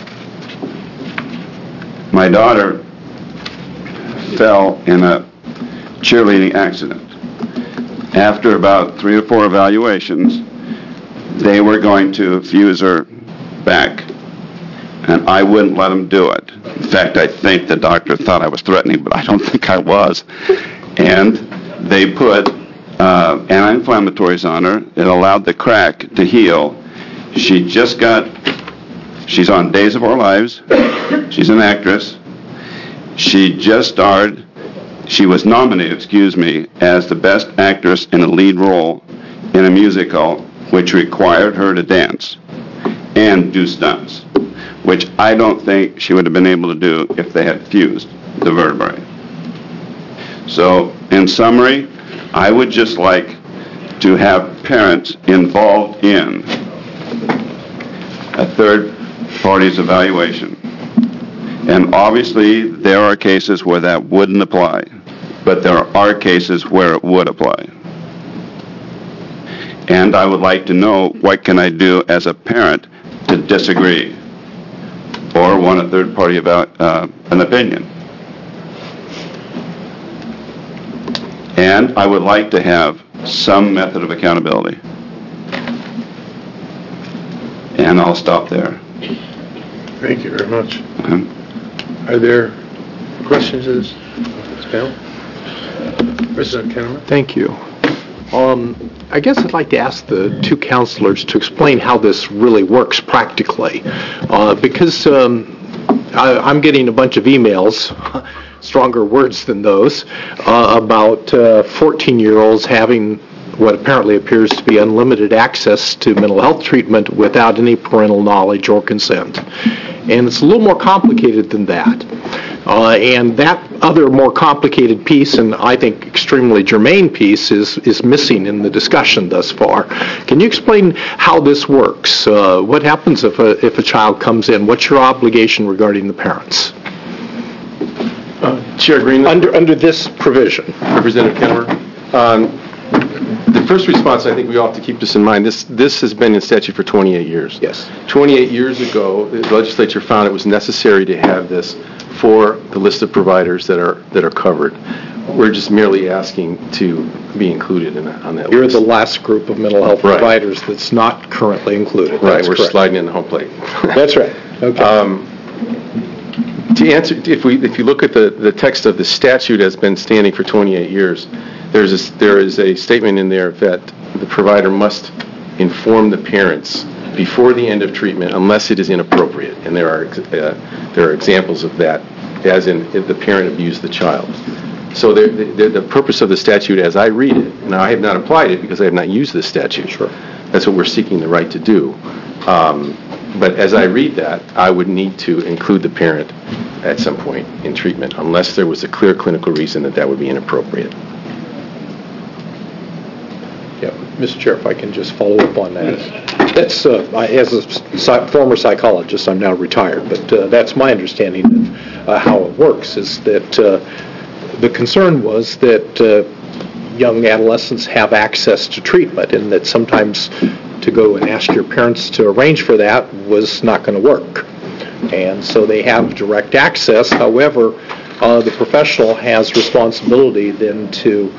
S14: My daughter fell in a cheerleading accident. After about 3 or 4 evaluations, they were going to fuse her back, and I wouldn't let them do it. In fact, I think the doctor thought I was threatening, but I don't think I was. And they put anti-inflammatories on her. It allowed the crack to heal. She's on Days of Our Lives. She's an actress. She was nominated, as the best actress in a lead role in a musical which required her to dance and do stunts, which I don't think she would have been able to do if they had fused the vertebrae. So, in summary, I would just like to have parents involved in a third party's evaluation. And obviously, there are cases where that wouldn't apply, but there are cases where it would apply. And I would like to know, what can I do as a parent to disagree or want a third party about an opinion? And I would like to have some method of accountability. And I'll stop there.
S1: Thank you very much. Are there questions of this panel? President Kenneman?
S15: Thank you. I guess I'd like to ask the two counselors to explain how this really works practically, because I'm getting a bunch of emails, stronger words than those, about 14-year-olds having what apparently appears to be unlimited access to mental health treatment without any parental knowledge or consent. And it's a little more complicated than that. And that other more complicated piece, and I think extremely germane piece, is missing in the discussion thus far. Can you explain how this works? What happens if a child comes in? What's your obligation regarding the parents?
S12: Chair Greenlee?
S15: Under this provision.
S12: Representative Kennemer? The first response, I think we ought to keep this in mind. This has been in statute for 28 years.
S15: Yes. 28
S12: years ago, the legislature found it was necessary to have this for the list of providers that are covered. We're just merely asking to be included on that list.
S15: You're the last group of mental health providers that's not currently included.
S12: Right,
S15: That's
S12: we're
S15: correct.
S12: sliding in the home plate.
S15: That's right. Okay.
S12: To answer, if you look at the text of the statute as been standing for 28 years, there is a statement in there that the provider must inform the parents before the end of treatment unless it is inappropriate, and there are examples of that, as in if the parent abused the child. So the purpose of the statute, as I read it, and I have not applied it because I have not used this statute.
S15: Sure.
S12: That's what we're seeking the right to do. But as I read that, I would need to include the parent at some point in treatment, unless there was a clear clinical reason that would be inappropriate.
S15: Yeah, Mr. Chair, if I can just follow up on that. That's, as a former psychologist, I'm now retired, but that's my understanding of how it works, is that the concern was that young adolescents have access to treatment, and that sometimes to go and ask your parents to arrange for that was not going to work. And so they have direct access. However, the professional has responsibility then to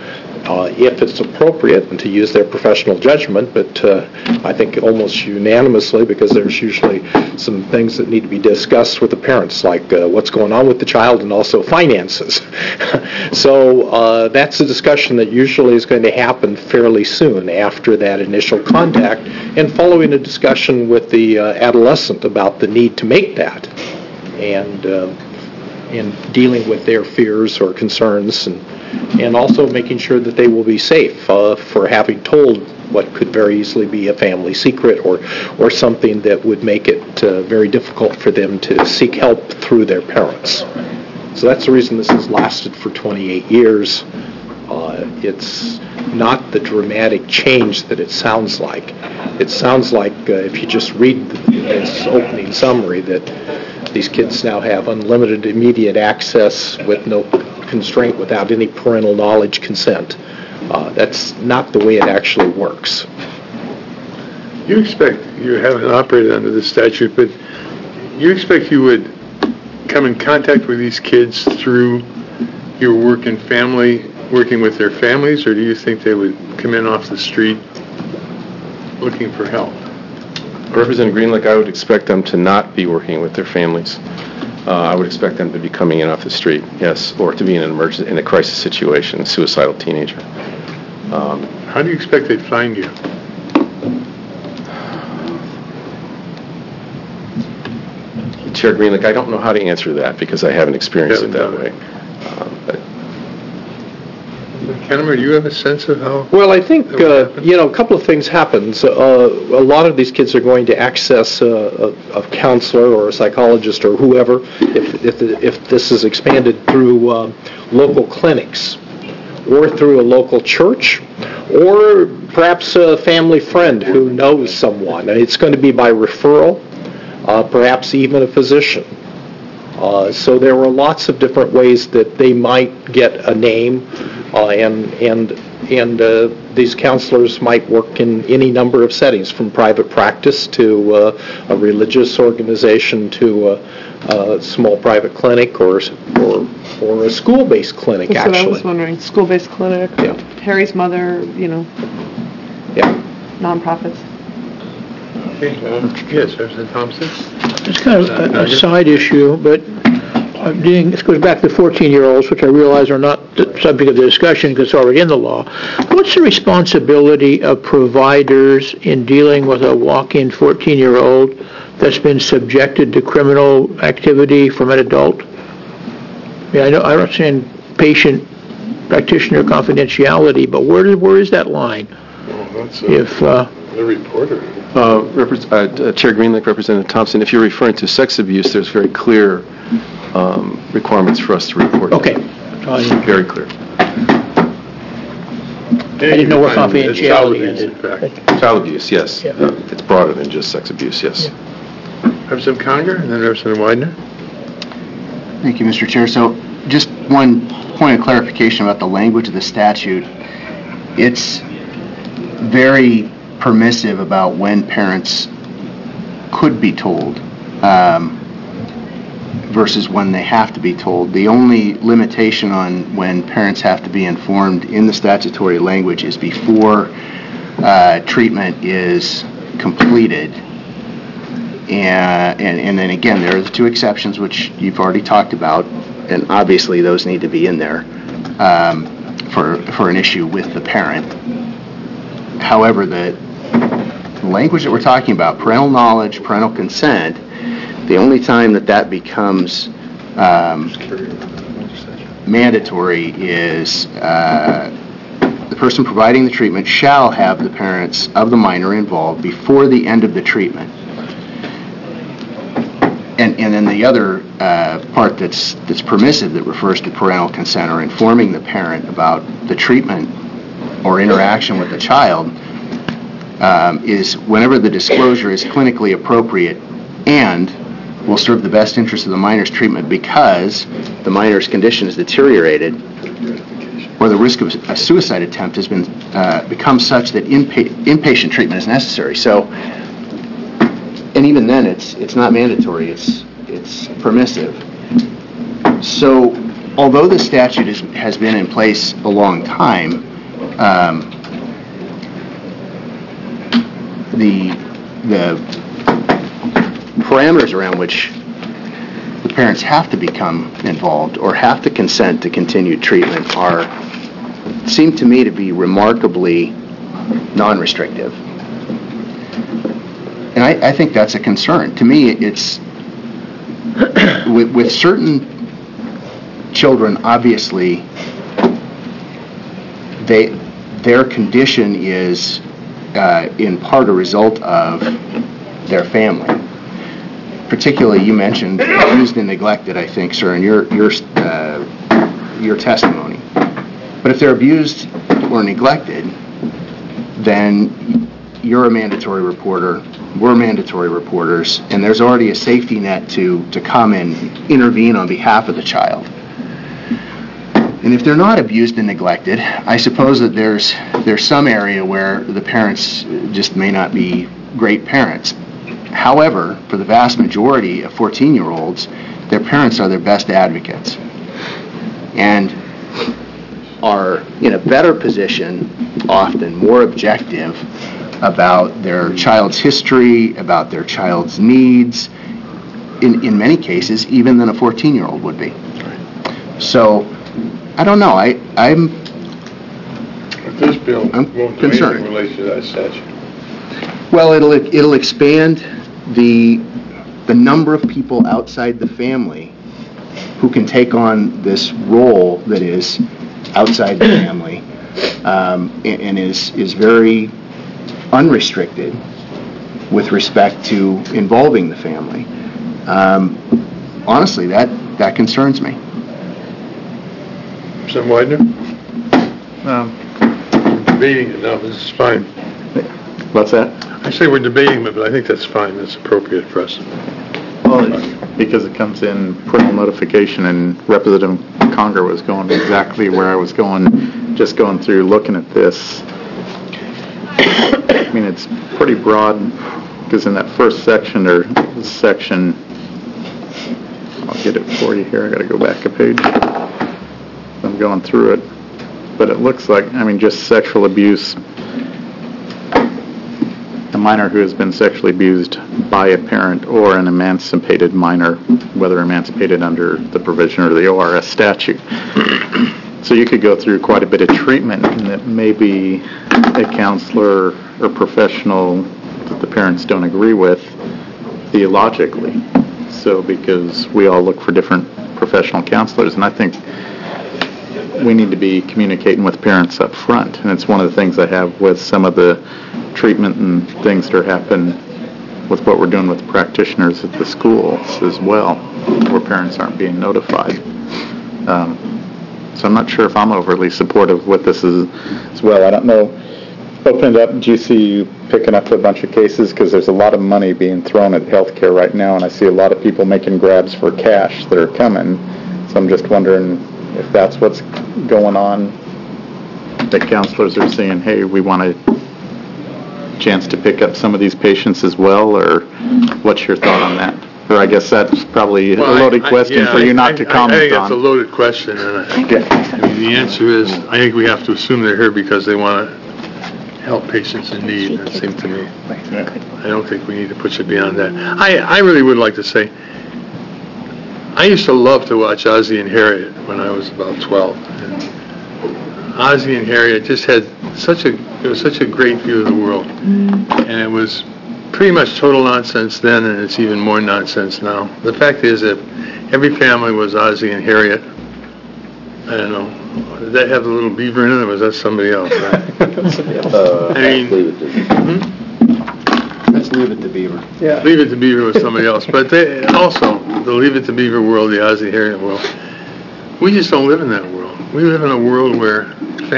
S15: if it's appropriate, and to use their professional judgment, but I think almost unanimously, because there's usually some things that need to be discussed with the parents, like what's going on with the child and also finances. So that's a discussion that usually is going to happen fairly soon after that initial contact, and following a discussion with the adolescent about the need to make that, and dealing with their fears or concerns, and also making sure that they will be safe for having told what could very easily be a family secret or something that would make it very difficult for them to seek help through their parents. So that's the reason this has lasted for 28 years. It's not the dramatic change that it sounds like. It sounds like, if you just read this opening summary, that these kids now have unlimited immediate access with no constraint, without any parental knowledge, consent. That's not the way it actually works.
S1: You expect, you haven't operated under the statute, but you expect you would come in contact with these kids through your work and family, working with their families, or do you think they would come in off the street looking for help?
S12: Representative Greenlick, I would expect them to not be working with their families. I would expect them to be coming in off the street, yes, or to be in an emergency, in a crisis situation, a suicidal teenager.
S1: How do you expect they'd find you?
S12: Chair Greenlick, I don't know how to answer that because I haven't experienced it that way.
S1: Kennemer, do you have a sense of how?
S15: Well, I think, a couple of things happen. A lot of these kids are going to access a counselor or a psychologist or whoever if this is expanded through local clinics or through a local church or perhaps a family friend who knows someone. It's going to be by referral, perhaps even a physician. So there were lots of different ways that they might get a name, and these counselors might work in any number of settings, from private practice to a religious organization to a small private clinic or a school-based clinic.
S8: That's
S15: actually.
S8: what I was wondering. School-based clinic,
S15: Yeah.
S8: Harry's Mother,
S15: Yeah.
S8: nonprofits.
S1: Okay. Yes, Representative Thompson?
S10: It's kind of a side issue, but this goes back to 14-year-olds, which I realize are not the subject of the discussion because it's already in the law. What's the responsibility of providers in dealing with a walk-in 14-year-old that's been subjected to criminal activity from an adult? I understand patient-practitioner confidentiality, but where is that line?
S1: Well, that's the reporter.
S12: Chair Greenlick, Representative Thompson, if you're referring to sex abuse, there's very clear requirements for us to report.
S10: Okay.
S12: Very clear.
S10: I didn't know where confidentiality ended.
S12: Child abuse, yes.
S10: Yeah.
S12: It's broader than just sex abuse, yes.
S1: Representative Conger and then Representative Widener.
S5: Thank you, Mr. Chair. So just one point of clarification about the language of the statute. It's very permissive about when parents could be told versus when they have to be told. The only limitation on when parents have to be informed in the statutory language is before treatment is completed. And then again, there are the two exceptions which you've already talked about, and obviously those need to be in there for an issue with the parent. However, the language that we're talking about, parental knowledge, parental consent, the only time that becomes mandatory is the person providing the treatment shall have the parents of the minor involved before the end of the treatment. And then the other part that's permissive that refers to parental consent or informing the parent about the treatment or interaction with the child is whenever the disclosure is clinically appropriate and will serve the best interest of the minor's treatment because the minor's condition has deteriorated or the risk of a suicide attempt has been become such that inpatient treatment is necessary. So, and even then, it's not mandatory. It's permissive. So, although the statute has been in place a long time, the parameters around which the parents have to become involved or have to consent to continued treatment seem to me to be remarkably non-restrictive. And I think that's a concern. To me, it's with certain children, obviously, their condition is in part a result of their family. Particularly, you mentioned abused and neglected, I think, sir, in your testimony. But if they're abused or neglected, then you're a mandatory reporter, we're mandatory reporters, and there's already a safety net to come and intervene on behalf of the child. And if they're not abused and neglected, I suppose that there's some area where the parents just may not be great parents. However, for the vast majority of 14-year-olds, their parents are their best advocates and are in a better position, often more objective, about their child's history, about their child's needs, in many cases, even than a 14-year-old would be. So, I don't know. I'm
S1: This bill won't do
S5: concerned.
S1: anything related to that statute.
S5: Well, it'll expand the number of people outside the family who can take on this role that is outside the family and is very unrestricted with respect to involving the family. Honestly, that concerns me.
S1: Representative Widener? Debating it now, this is fine.
S4: What's that?
S1: I say we're debating it, but I think that's fine. That's appropriate for us.
S4: Well, it's because it comes in parental notification, and Representative Conger was going exactly where I was going, just going through looking at this. I mean, it's pretty broad, because in that first section, I'll get it for you here, I gotta go back a page. I'm going through it, but it looks like, just sexual abuse. A minor who has been sexually abused by a parent or an emancipated minor, whether emancipated under the provision or the ORS statute. So you could go through quite a bit of treatment, and that maybe a counselor or professional that the parents don't agree with theologically. So because we all look for different professional counselors, and I think we need to be communicating with parents up front. And it's one of the things I have with some of the treatment and things that are happening with what we're doing with practitioners at the schools as well, where parents aren't being notified. So I'm not sure if I'm overly supportive with this as well. I don't know. Open it up. Do you see you picking up a bunch of cases? Because there's a lot of money being thrown at healthcare right now, and I see a lot of people making grabs for cash that are coming. So I'm just wondering if that's what's going on. The counselors are saying, hey, we want a chance to pick up some of these patients as well, or what's your thought on that? Or I guess that's probably a loaded question for you not to comment on.
S1: I think that's a loaded question, and the answer is, I think we have to assume they're here because they want to help patients in need, that seems to me. I don't think we need to push it beyond that. I really would like to say, I used to love to watch Ozzie and Harriet when I was about 12. And Ozzie and Harriet just had such a great view of the world. And it was pretty much total nonsense then, and it's even more nonsense now. The fact is that every family was Ozzie and Harriet. I don't know. Did that have the little beaver in it, or was that somebody else? Right?
S5: Let's leave it to Beaver.
S1: Yeah. Leave It to Beaver was somebody else. But also, the Leave It to Beaver world, the Ozzie Harriet world, we just don't live in that world. We live in a world where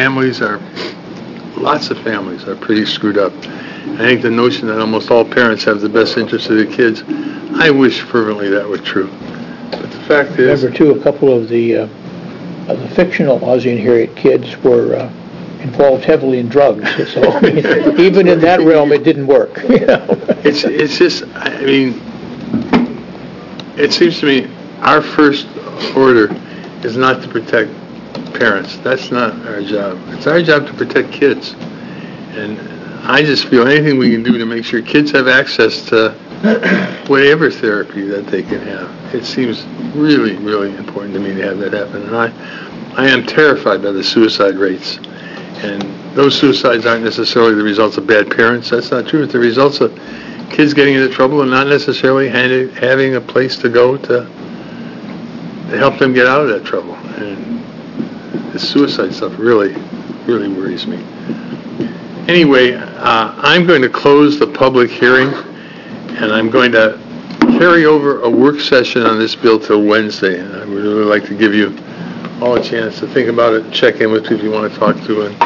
S1: lots of families are pretty screwed up. I think the notion that almost all parents have the best interest of their kids, I wish fervently that were true. But the fact is...
S10: Remember, too, a couple of the fictional Ozzie and Harriet kids were involved heavily in drugs. So even in that realm, it didn't work.
S1: It's just, it seems to me our first order is not to protect parents. That's not our job. It's our job to protect kids. And I just feel anything we can do to make sure kids have access to whatever therapy that they can have. It seems really, really important to me to have that happen. And I am terrified by the suicide rates. And those suicides aren't necessarily the results of bad parents. That's not true. It's the results of kids getting into trouble and not necessarily having a place to go to help them get out of that trouble. And the suicide stuff really, really worries me. Anyway, I'm going to close the public hearing, and I'm going to carry over a work session on this bill till Wednesday. And I would really like to give you all a chance to think about it, check in with people you want to talk to. And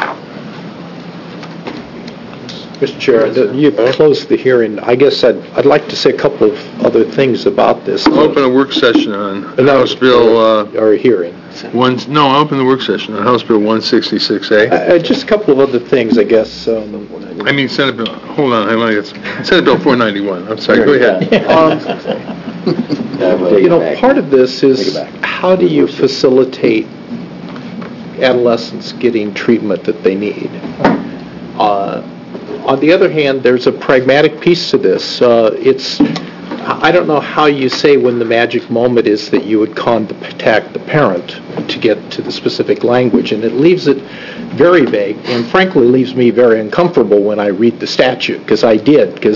S15: Mr. Chair, you closed the hearing. I guess I'd like to say a couple of other things about this.
S1: I'll open a work session on House Bill...
S15: or a hearing.
S1: I'll open the work session on House Bill 166A.
S15: Just a couple of other things, I guess.
S1: Senate Bill... Hold on, Senate Bill 491. I'm sorry, go ahead.
S15: Part of this is how do you facilitate adolescents getting treatment that they need? On the other hand, there's a pragmatic piece to this. I don't know how you say when the magic moment is that you would contact the parent to get to the specific language, and it leaves it very vague, and frankly leaves me very uncomfortable when I read the statute, because I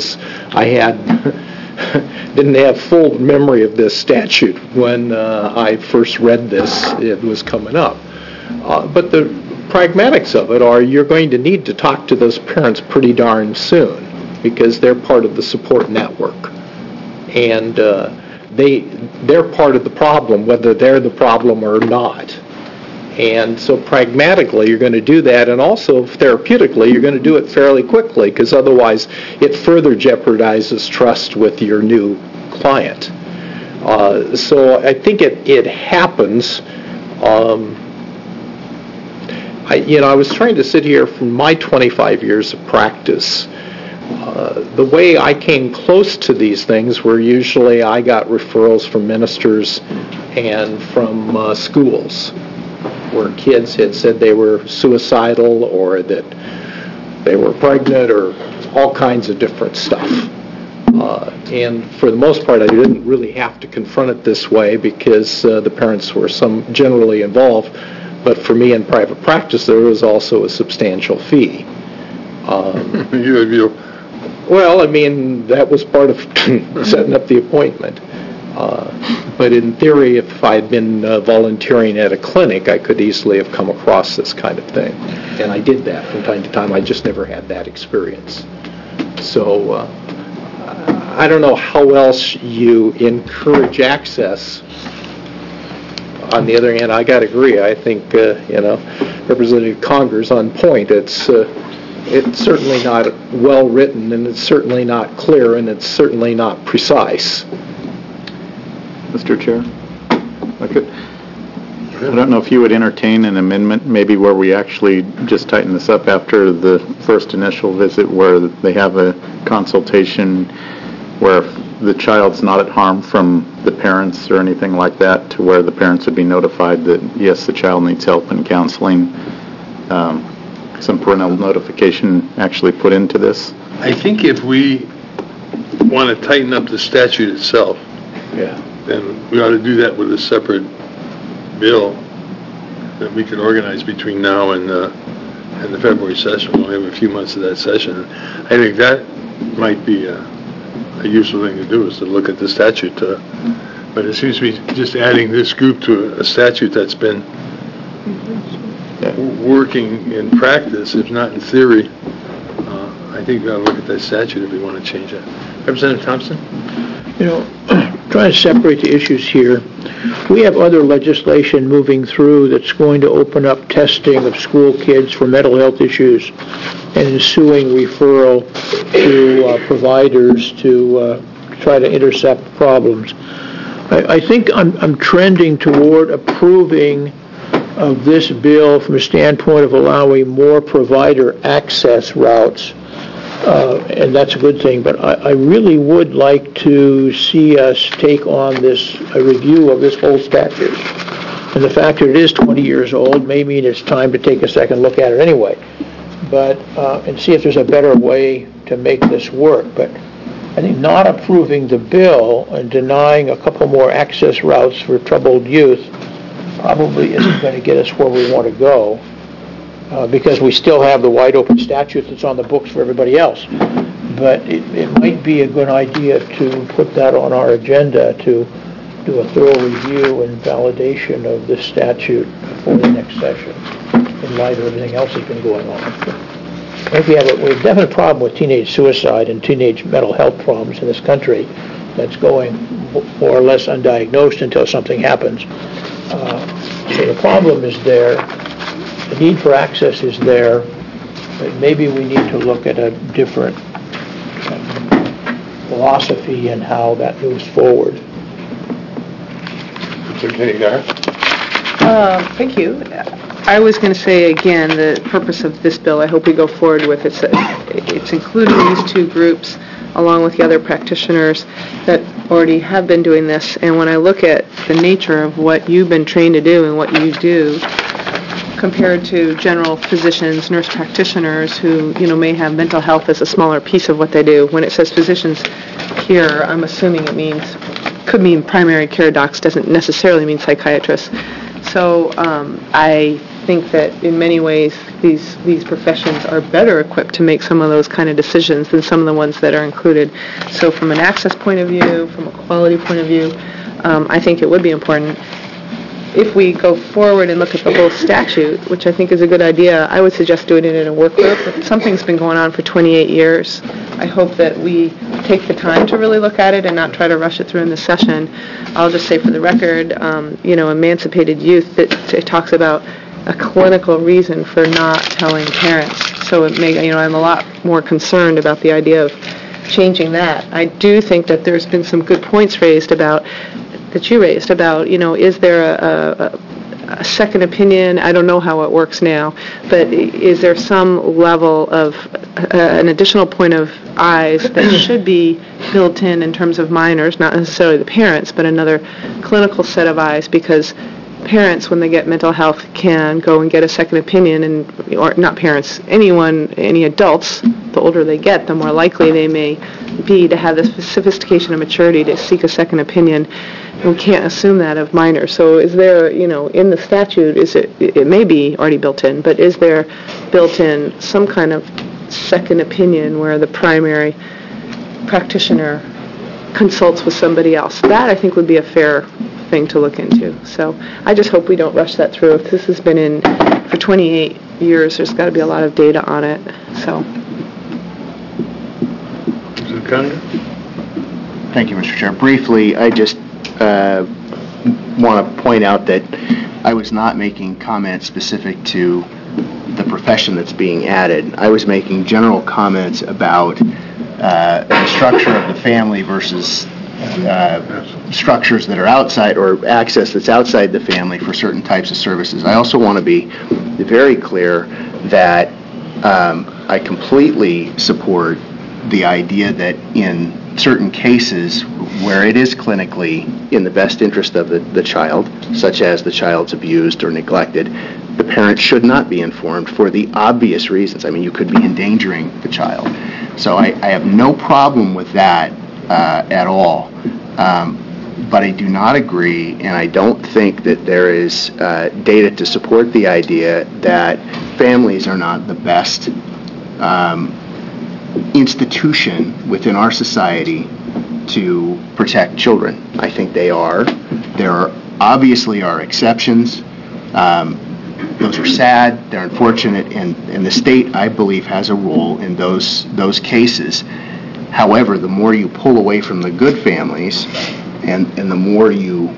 S15: didn't have full memory of this statute when I first read this. It was coming up. But the pragmatics of it are you're going to need to talk to those parents pretty darn soon because they're part of the support network. And they're part of the problem, whether they're the problem or not. And so pragmatically, you're going to do that, and also therapeutically, you're going to do it fairly quickly, because otherwise it further jeopardizes trust with your new client. So I think it happens. I was trying to sit here from my 25 years of practice. The way I came close to these things were usually I got referrals from ministers and from schools where kids had said they were suicidal or that they were pregnant or all kinds of different stuff. And for the most part, I didn't really have to confront it this way because the parents were generally involved. But for me in private practice, there was also a substantial fee. Well, that was part of setting up the appointment. But in theory, if I'd been volunteering at a clinic, I could easily have come across this kind of thing. And I did that from time to time. I just never had that experience. So I don't know how else you encourage access. On the other hand, I got to agree. I think, Representative Conger's on point. It's certainly not well written, and it's certainly not clear, and it's certainly not precise.
S4: Mr. Chair, I don't know if you would entertain an amendment, maybe where we actually just tighten this up after the first initial visit, where they have a consultation where the child's not at harm from the parents or anything like that, to where the parents would be notified that, yes, the child needs help and counseling, some parental notification actually put into this?
S1: I think if we want to tighten up the statute itself, then we ought to do that with a separate bill that we can organize between now and the February session. We'll have a few months of that session. I think that might be a useful thing to do, is to look at the statute. But it seems to be just adding this group to a statute that's been working in practice, if not in theory. I think we ought to look at that statute if we want to change it. Representative Thompson?
S10: Trying to separate the issues here. We have other legislation moving through that's going to open up testing of school kids for mental health issues and ensuing referral to providers to try to intercept problems. I think I'm trending toward approving of this bill from a standpoint of allowing more provider access routes, and that's a good thing, but I really would like to see us take on a review of this whole statute. And the fact that it is 20 years old may mean it's time to take a second look at it anyway. But, and see if there's a better way to make this work. But I think not approving the bill and denying a couple more access routes for troubled youth probably isn't going to get us where we want to go, because we still have the wide open statute that's on the books for everybody else. But it might be a good idea to put that on our agenda to do a thorough review and validation of this statute for the next session in light of everything else that's been going on. I think we have a definite problem with teenage suicide and teenage mental health problems in this country that's going more or less undiagnosed until something happens. So the problem is there, the need for access is there, but maybe we need to look at a different philosophy and how that moves forward.
S1: Mr. Kinnegar?
S8: Thank you. I was going to say again, the purpose of this bill, I hope we go forward with, it's including these two groups along with the other practitioners that already have been doing this. And when I look at the nature of what you've been trained to do and what you do compared to general physicians, nurse practitioners who, may have mental health as a smaller piece of what they do. When it says physicians here, I'm assuming it could mean primary care docs, doesn't necessarily mean psychiatrists. So I think that in many ways these professions are better equipped to make some of those kind of decisions than some of the ones that are included. So from an access point of view, from a quality point of view, I think it would be important. If we go forward and look at the whole statute, which I think is a good idea, I would suggest doing it in a work group. Something's been going on for 28 years. I hope that we take the time to really look at it and not try to rush it through in the session. I'll just say for the record, emancipated youth, it talks about a clinical reason for not telling parents. So I'm a lot more concerned about the idea of changing that. I do think that there's been some good points raised about is there a second opinion? I don't know how it works now, but is there some level of an additional point of eyes that should be built in terms of minors, not necessarily the parents, but another clinical set of eyes, because parents, when they get mental health, can go and get a second opinion, or not parents, any adults, the older they get, the more likely they may be to have the sophistication and maturity to seek a second opinion. We can't assume that of minors. So is there, in the statute, it may be already built in, but is there built in some kind of second opinion where the primary practitioner consults with somebody else? That, I think, would be a fair thing to look into. So I just hope we don't rush that through. If this has been in for 28 years, there's got to be a lot of data on it. So.
S1: Mr. Conner?
S5: Thank you, Mr. Chair. Briefly, I just want to point out that I was not making comments specific to the profession that's being added. I was making general comments about the structure of the family versus structures that are outside, or access that's outside the family for certain types of services. I also want to be very clear that I completely support the idea that in certain cases where it is clinically in the best interest of the child, such as the child's abused or neglected, the parent should not be informed for the obvious reasons. I mean, you could be endangering the child. So I have no problem with that at all. But I do not agree, and I don't think that there is data to support the idea that families are not the best institution within our society to protect children. I think they are. There obviously are exceptions. Those are sad, they're unfortunate, and the state, I believe, has a role in those cases. However, the more you pull away from the good families and the more you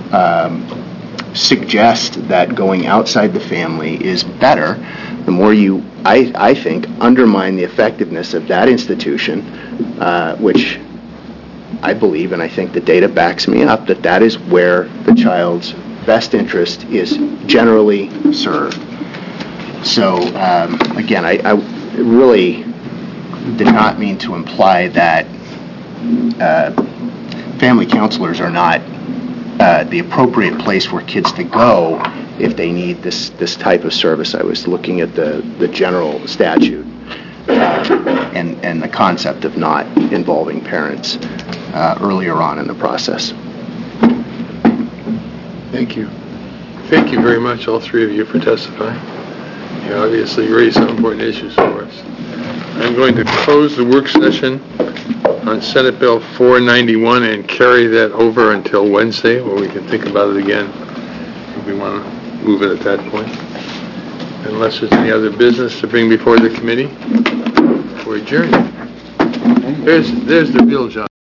S5: suggest that going outside the family is better, the more you, I think, undermine the effectiveness of that institution, which I believe, and I think the data backs me up, that is where the child's best interest is generally served. So, again, I really did not mean to imply that family counselors are not the appropriate place for kids to go if they need this type of service. I was looking at the general statute and the concept of not involving parents earlier on in the process.
S1: Thank you. Thank you very much, all three of you, for testifying. You obviously raised some important issues for us. I'm going to close the work session on Senate Bill 491 and carry that over until Wednesday, where we can think about it again if we want to move it at that point. Unless there's any other business to bring before the committee, we're adjourned. There's the real job.